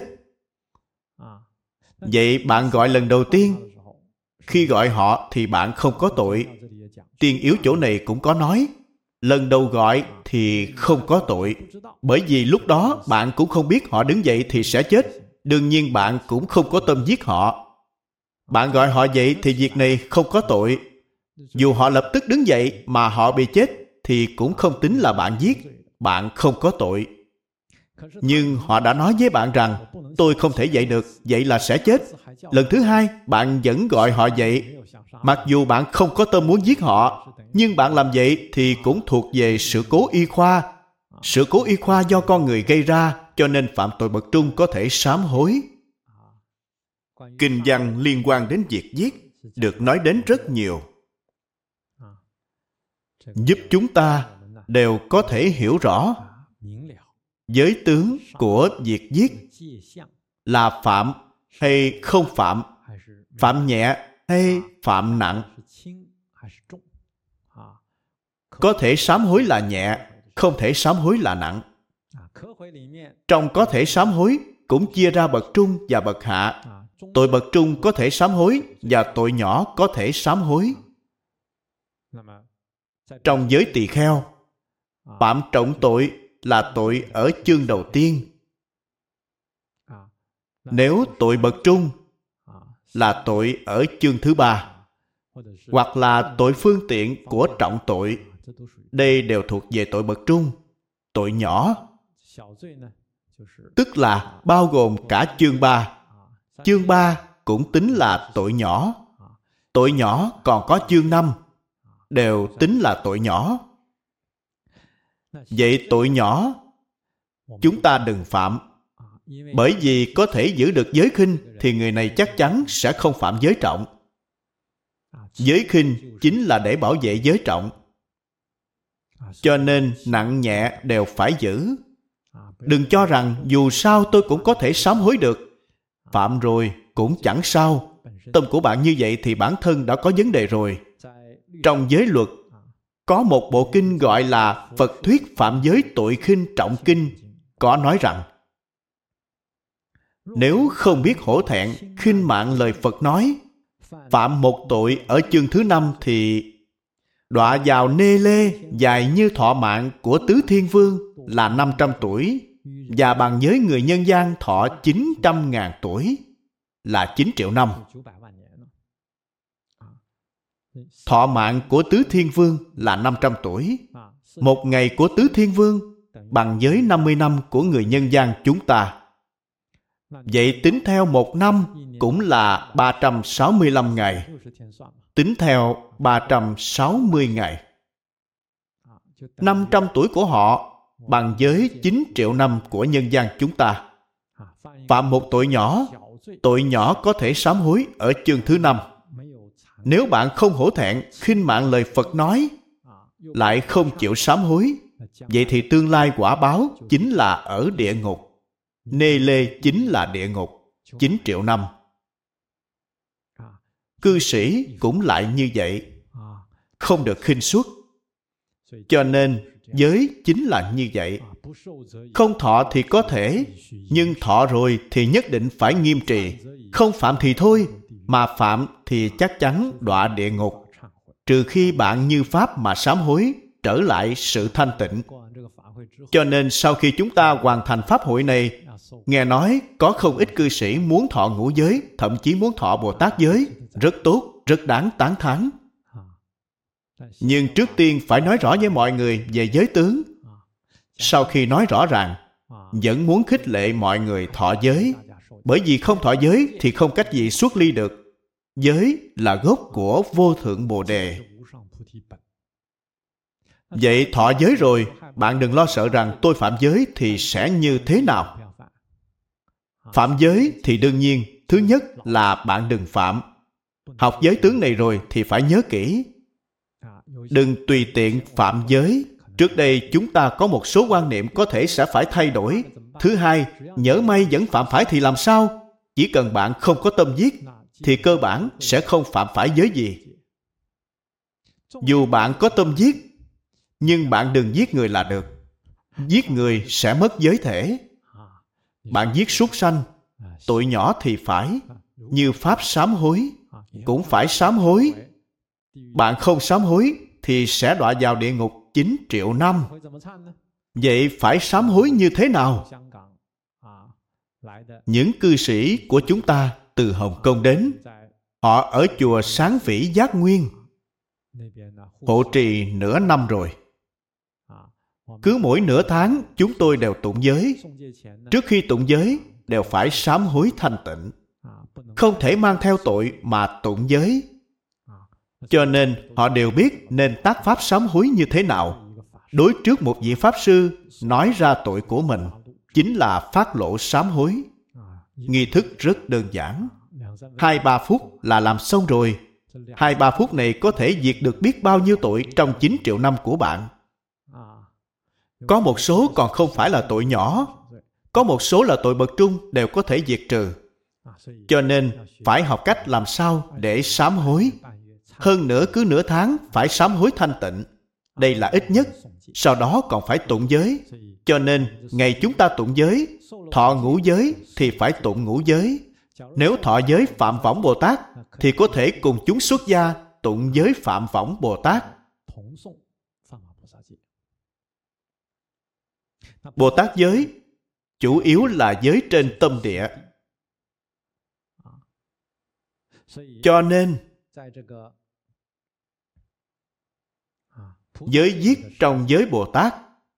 Vậy bạn gọi lần đầu tiên. Khi gọi họ thì bạn không có tội. Tiên yếu chỗ này cũng có nói, lần đầu gọi thì không có tội, bởi vì lúc đó bạn cũng không biết họ đứng dậy thì sẽ chết. Đương nhiên bạn cũng không có tâm giết họ. Bạn gọi họ dậy thì việc này không có tội. Dù họ lập tức đứng dậy mà họ bị chết thì cũng không tính là bạn giết. Bạn không có tội. Nhưng họ đã nói với bạn rằng tôi không thể dậy được, vậy là sẽ chết. Lần thứ hai bạn vẫn gọi họ dậy. Mặc dù bạn không có tâm muốn giết họ, nhưng bạn làm vậy thì cũng thuộc về sự cố y khoa. Sự cố y khoa do con người gây ra, cho nên phạm tội bậc trung có thể sám hối. Kinh văn liên quan đến việc giết được nói đến rất nhiều, giúp chúng ta đều có thể hiểu rõ giới tướng của việc giết là phạm hay không phạm, phạm nhẹ hay phạm nặng. Có thể sám hối là nhẹ, không thể sám hối là nặng. Trong có thể sám hối cũng chia ra bậc trung và bậc hạ. Tội bậc trung có thể sám hối và tội nhỏ có thể sám hối. Trong giới tỳ kheo, phạm trọng tội là tội ở chương đầu tiên. Nếu tội bậc trung là tội ở chương thứ ba, hoặc là tội phương tiện của trọng tội. Đây đều thuộc về tội bậc trung. Tội nhỏ tức là bao gồm cả chương 3. Chương 3 cũng tính là tội nhỏ. Tội nhỏ còn có chương 5, đều tính là tội nhỏ. Vậy tội nhỏ chúng ta đừng phạm, bởi vì có thể giữ được giới khinh thì người này chắc chắn sẽ không phạm giới trọng. Giới khinh chính là để bảo vệ giới trọng. Cho nên nặng nhẹ đều phải giữ. Đừng cho rằng dù sao tôi cũng có thể sám hối được. Phạm rồi cũng chẳng sao. Tâm của bạn như vậy thì bản thân đã có vấn đề rồi. Trong giới luật, có một bộ kinh gọi là Phật Thuyết Phạm Giới Tội Khinh Trọng Kinh, có nói rằng nếu không biết hổ thẹn, khinh mạng lời Phật nói, phạm một tội ở chương thứ 5 thì đọa vào nê lê dài như thọ mạng của Tứ Thiên Vương là 500 tuổi và bằng với người nhân gian thọ 900.000 tuổi là 9 triệu năm. Thọ mạng của Tứ Thiên Vương là 500 tuổi. Một ngày của Tứ Thiên Vương bằng với 50 năm của người nhân gian chúng ta. Vậy tính theo một năm cũng là 365 ngày. Tính theo 360 ngày. 500 tuổi của họ bằng với 9 triệu năm của nhân gian chúng ta. Phạm một tội nhỏ có thể sám hối ở chương thứ 5. Nếu bạn không hổ thẹn, khinh mạng lời Phật nói, lại không chịu sám hối, vậy thì tương lai quả báo chính là ở địa ngục. Nê lê chính là địa ngục, 9 triệu năm. Cư sĩ cũng lại như vậy, không được khinh suất. Cho nên giới chính là như vậy. Không thọ thì có thể, nhưng thọ rồi thì nhất định phải nghiêm trì. Không phạm thì thôi, mà phạm thì chắc chắn đọa địa ngục. Trừ khi bạn như Pháp mà sám hối, trở lại sự thanh tịnh. Cho nên sau khi chúng ta hoàn thành Pháp hội này, nghe nói có không ít cư sĩ muốn thọ ngũ giới, thậm chí muốn thọ Bồ Tát giới. Rất tốt, rất đáng tán thán. Nhưng trước tiên phải nói rõ với mọi người về giới tướng. Sau khi nói rõ ràng, vẫn muốn khích lệ mọi người thọ giới. Bởi vì không thọ giới thì không cách gì xuất ly được. Giới là gốc của vô thượng Bồ Đề. Vậy thọ giới rồi, bạn đừng lo sợ rằng tôi phạm giới thì sẽ như thế nào. Phạm giới thì đương nhiên, thứ nhất là bạn đừng phạm. Học giới tướng này rồi thì phải nhớ kỹ. Đừng tùy tiện phạm giới. Trước đây chúng ta có một số quan niệm có thể sẽ phải thay đổi. Thứ hai, nhỡ may vẫn phạm phải thì làm sao? Chỉ cần bạn không có tâm giết, thì cơ bản sẽ không phạm phải giới gì. Dù bạn có tâm giết, nhưng bạn đừng giết người là được. Giết người sẽ mất giới thể. Bạn giết súc sanh, tội nhỏ thì phải, như Pháp sám hối, cũng phải sám hối. Bạn không sám hối thì sẽ đọa vào địa ngục 9 triệu năm. Vậy phải sám hối như thế nào? Những cư sĩ của chúng ta từ Hồng Kông đến, họ ở chùa Sáng Vĩ Giác Nguyên, hộ trì nửa năm rồi. Cứ mỗi nửa tháng chúng tôi đều tụng giới. Trước khi tụng giới đều phải sám hối thanh tịnh. Không thể mang theo tội mà tụng giới. Cho nên họ đều biết nên tác pháp sám hối như thế nào. Đối trước một vị Pháp Sư nói ra tội của mình, chính là phát lộ sám hối. Nghi thức rất đơn giản. 2-3 phút là làm xong rồi. 2-3 phút này có thể diệt được biết bao nhiêu tội trong 9 triệu năm của bạn. Có một số còn không phải là tội nhỏ. Có một số là tội bậc trung đều có thể diệt trừ. Cho nên phải học cách làm sao để sám hối. Hơn nữa cứ nửa tháng phải sám hối thanh tịnh. Đây là ít nhất. Sau đó còn phải tụng giới. Cho nên ngày chúng ta tụng giới, thọ ngũ giới thì phải tụng ngũ giới. Nếu thọ giới Phạm Võng Bồ Tát thì có thể cùng chúng xuất gia tụng giới Phạm Võng Bồ Tát. Bồ Tát giới chủ yếu là giới trên tâm địa. Cho nên giới giết trong giới Bồ Tát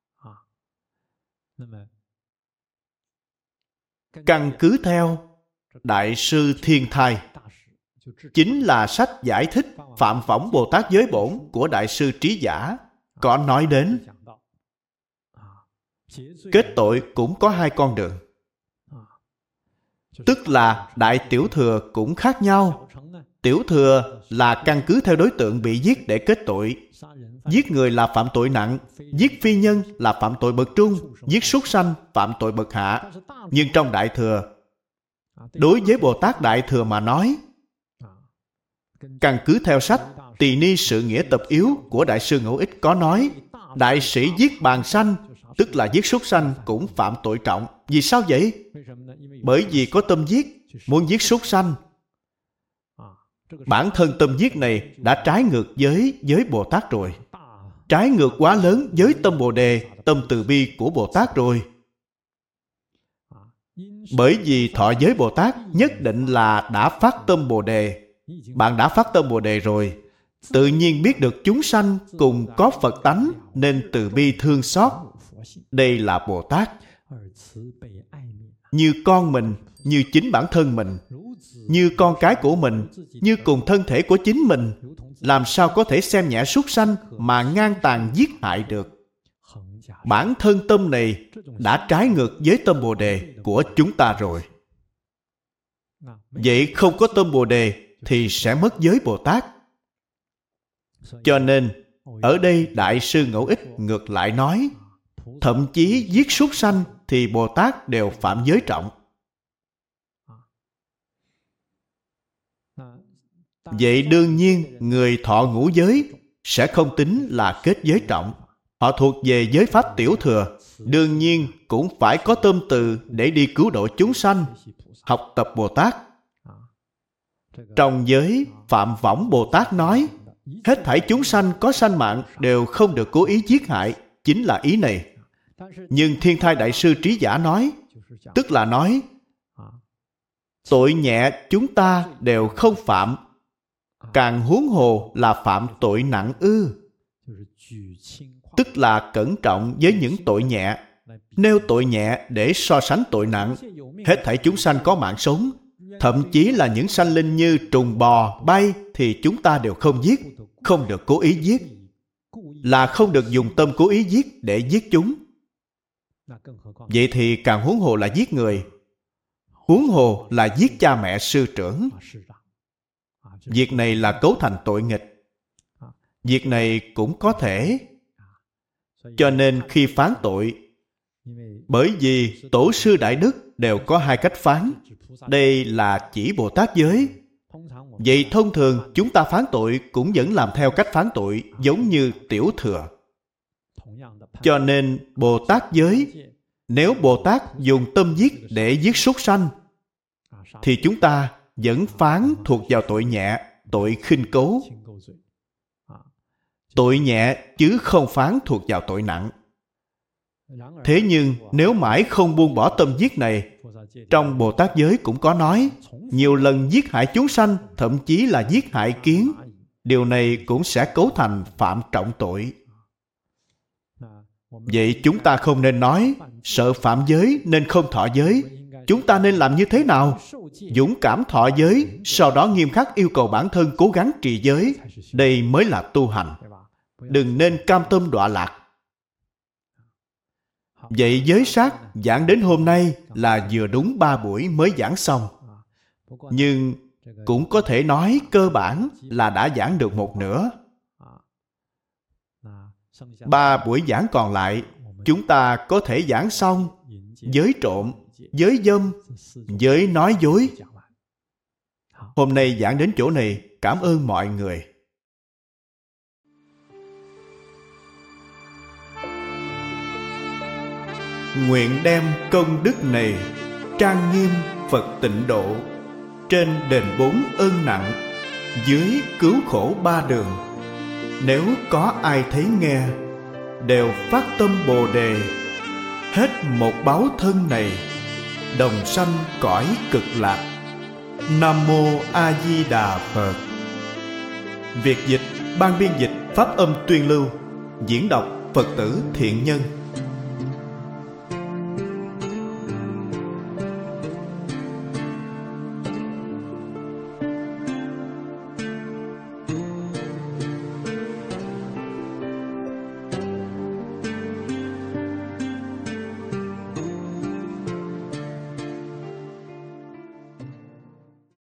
căn cứ theo Đại sư Thiên Thai, chính là sách giải thích Phạm Võng Bồ Tát giới bổn của Đại sư Trí Giả, có nói đến kết tội cũng có 2 con đường. Tức là đại tiểu thừa cũng khác nhau. Tiểu thừa là căn cứ theo đối tượng bị giết để kết tội. Giết người là phạm tội nặng, giết phi nhân là phạm tội bậc trung, giết súc sanh phạm tội bậc hạ. Nhưng trong Đại Thừa, đối với Bồ Tát Đại Thừa mà nói, căn cứ theo sách Tỳ Ni Sự Nghĩa Tập Yếu của Đại sư Ngẫu Ích có nói, đại sĩ giết bàng sanh, tức là giết súc sanh, cũng phạm tội trọng. Vì sao vậy? Bởi vì có tâm giết, muốn giết súc sanh. Bản thân tâm giết này đã trái ngược với Bồ Tát rồi. Trái ngược quá lớn với tâm Bồ Đề, tâm từ bi của Bồ Tát rồi. Bởi vì thọ giới Bồ Tát nhất định là đã phát tâm Bồ Đề. Bạn đã phát tâm Bồ Đề rồi, tự nhiên biết được chúng sanh cùng có Phật tánh nên từ bi thương xót. Đây là Bồ Tát. Như con mình, như chính bản thân mình, như con cái của mình, như cùng thân thể của chính mình, làm sao có thể xem nhẹ súc sanh mà ngang tàn giết hại được? Bản thân tâm này đã trái ngược với tâm Bồ Đề của chúng ta rồi. Vậy không có tâm Bồ Đề thì sẽ mất giới Bồ Tát. Cho nên, ở đây Đại sư Ngẫu Ích ngược lại nói, thậm chí giết súc sanh thì Bồ Tát đều phạm giới trọng. Vậy đương nhiên, người thọ ngũ giới sẽ không tính là kết giới trọng. Họ thuộc về giới pháp tiểu thừa, đương nhiên cũng phải có tâm từ để đi cứu độ chúng sanh, học tập Bồ Tát. Trong giới Phạm Võng Bồ Tát nói, hết thảy chúng sanh có sanh mạng đều không được cố ý giết hại, chính là ý này. Nhưng Thiên Thai Đại sư Trí Giả nói, tức là nói, tội nhẹ chúng ta đều không phạm, càng huống hồ là phạm tội nặng ư. Tức là cẩn trọng với những tội nhẹ, nêu tội nhẹ để so sánh tội nặng. Hết thảy chúng sanh có mạng sống, thậm chí là những sanh linh như trùng bò, bay thì chúng ta đều không giết, không được cố ý giết. Là không được dùng tâm cố ý giết để giết chúng. Vậy thì càng huống hồ là giết người, huống hồ là giết cha mẹ sư trưởng. Việc này là cấu thành tội nghịch. Việc này cũng có thể. Cho nên khi phán tội, bởi vì tổ sư Đại Đức đều có hai cách phán. Đây là chỉ Bồ Tát giới. Vậy thông thường chúng ta phán tội cũng vẫn làm theo cách phán tội giống như tiểu thừa. Cho nên Bồ Tát giới, nếu Bồ Tát dùng tâm giết để giết súc sanh, thì chúng ta vẫn phán thuộc vào tội nhẹ, tội khinh cấu. Tội nhẹ chứ không phán thuộc vào tội nặng. Thế nhưng nếu mãi không buông bỏ tâm giết này, trong Bồ Tát giới cũng có nói, nhiều lần giết hại chúng sanh, thậm chí là giết hại kiến, điều này cũng sẽ cấu thành phạm trọng tội. Vậy chúng ta không nên nói sợ phạm giới nên không thọ giới. Chúng ta nên làm như thế nào? Dũng cảm thọ giới, sau đó nghiêm khắc yêu cầu bản thân cố gắng trì giới. Đây mới là tu hành. Đừng nên cam tâm đọa lạc. Vậy giới sát giảng đến hôm nay là vừa đúng 3 buổi mới giảng xong. Nhưng cũng có thể nói cơ bản là đã giảng được một nửa. 3 buổi giảng còn lại, chúng ta có thể giảng xong giới trộm, giới dâm, giới nói dối. Hôm nay giảng đến chỗ này, cảm ơn mọi người. Nguyện đem công đức này trang nghiêm Phật Tịnh Độ, trên đền 4 ơn nặng, dưới cứu khổ 3 đường. Nếu có ai thấy nghe, đều phát tâm Bồ Đề, hết một báo thân này, đồng sanh cõi cực lạc. Nam Mô A Di Đà Phật. Việt dịch, ban biên dịch Pháp âm Tuyên Lưu, diễn đọc Phật tử Thiện Nhân.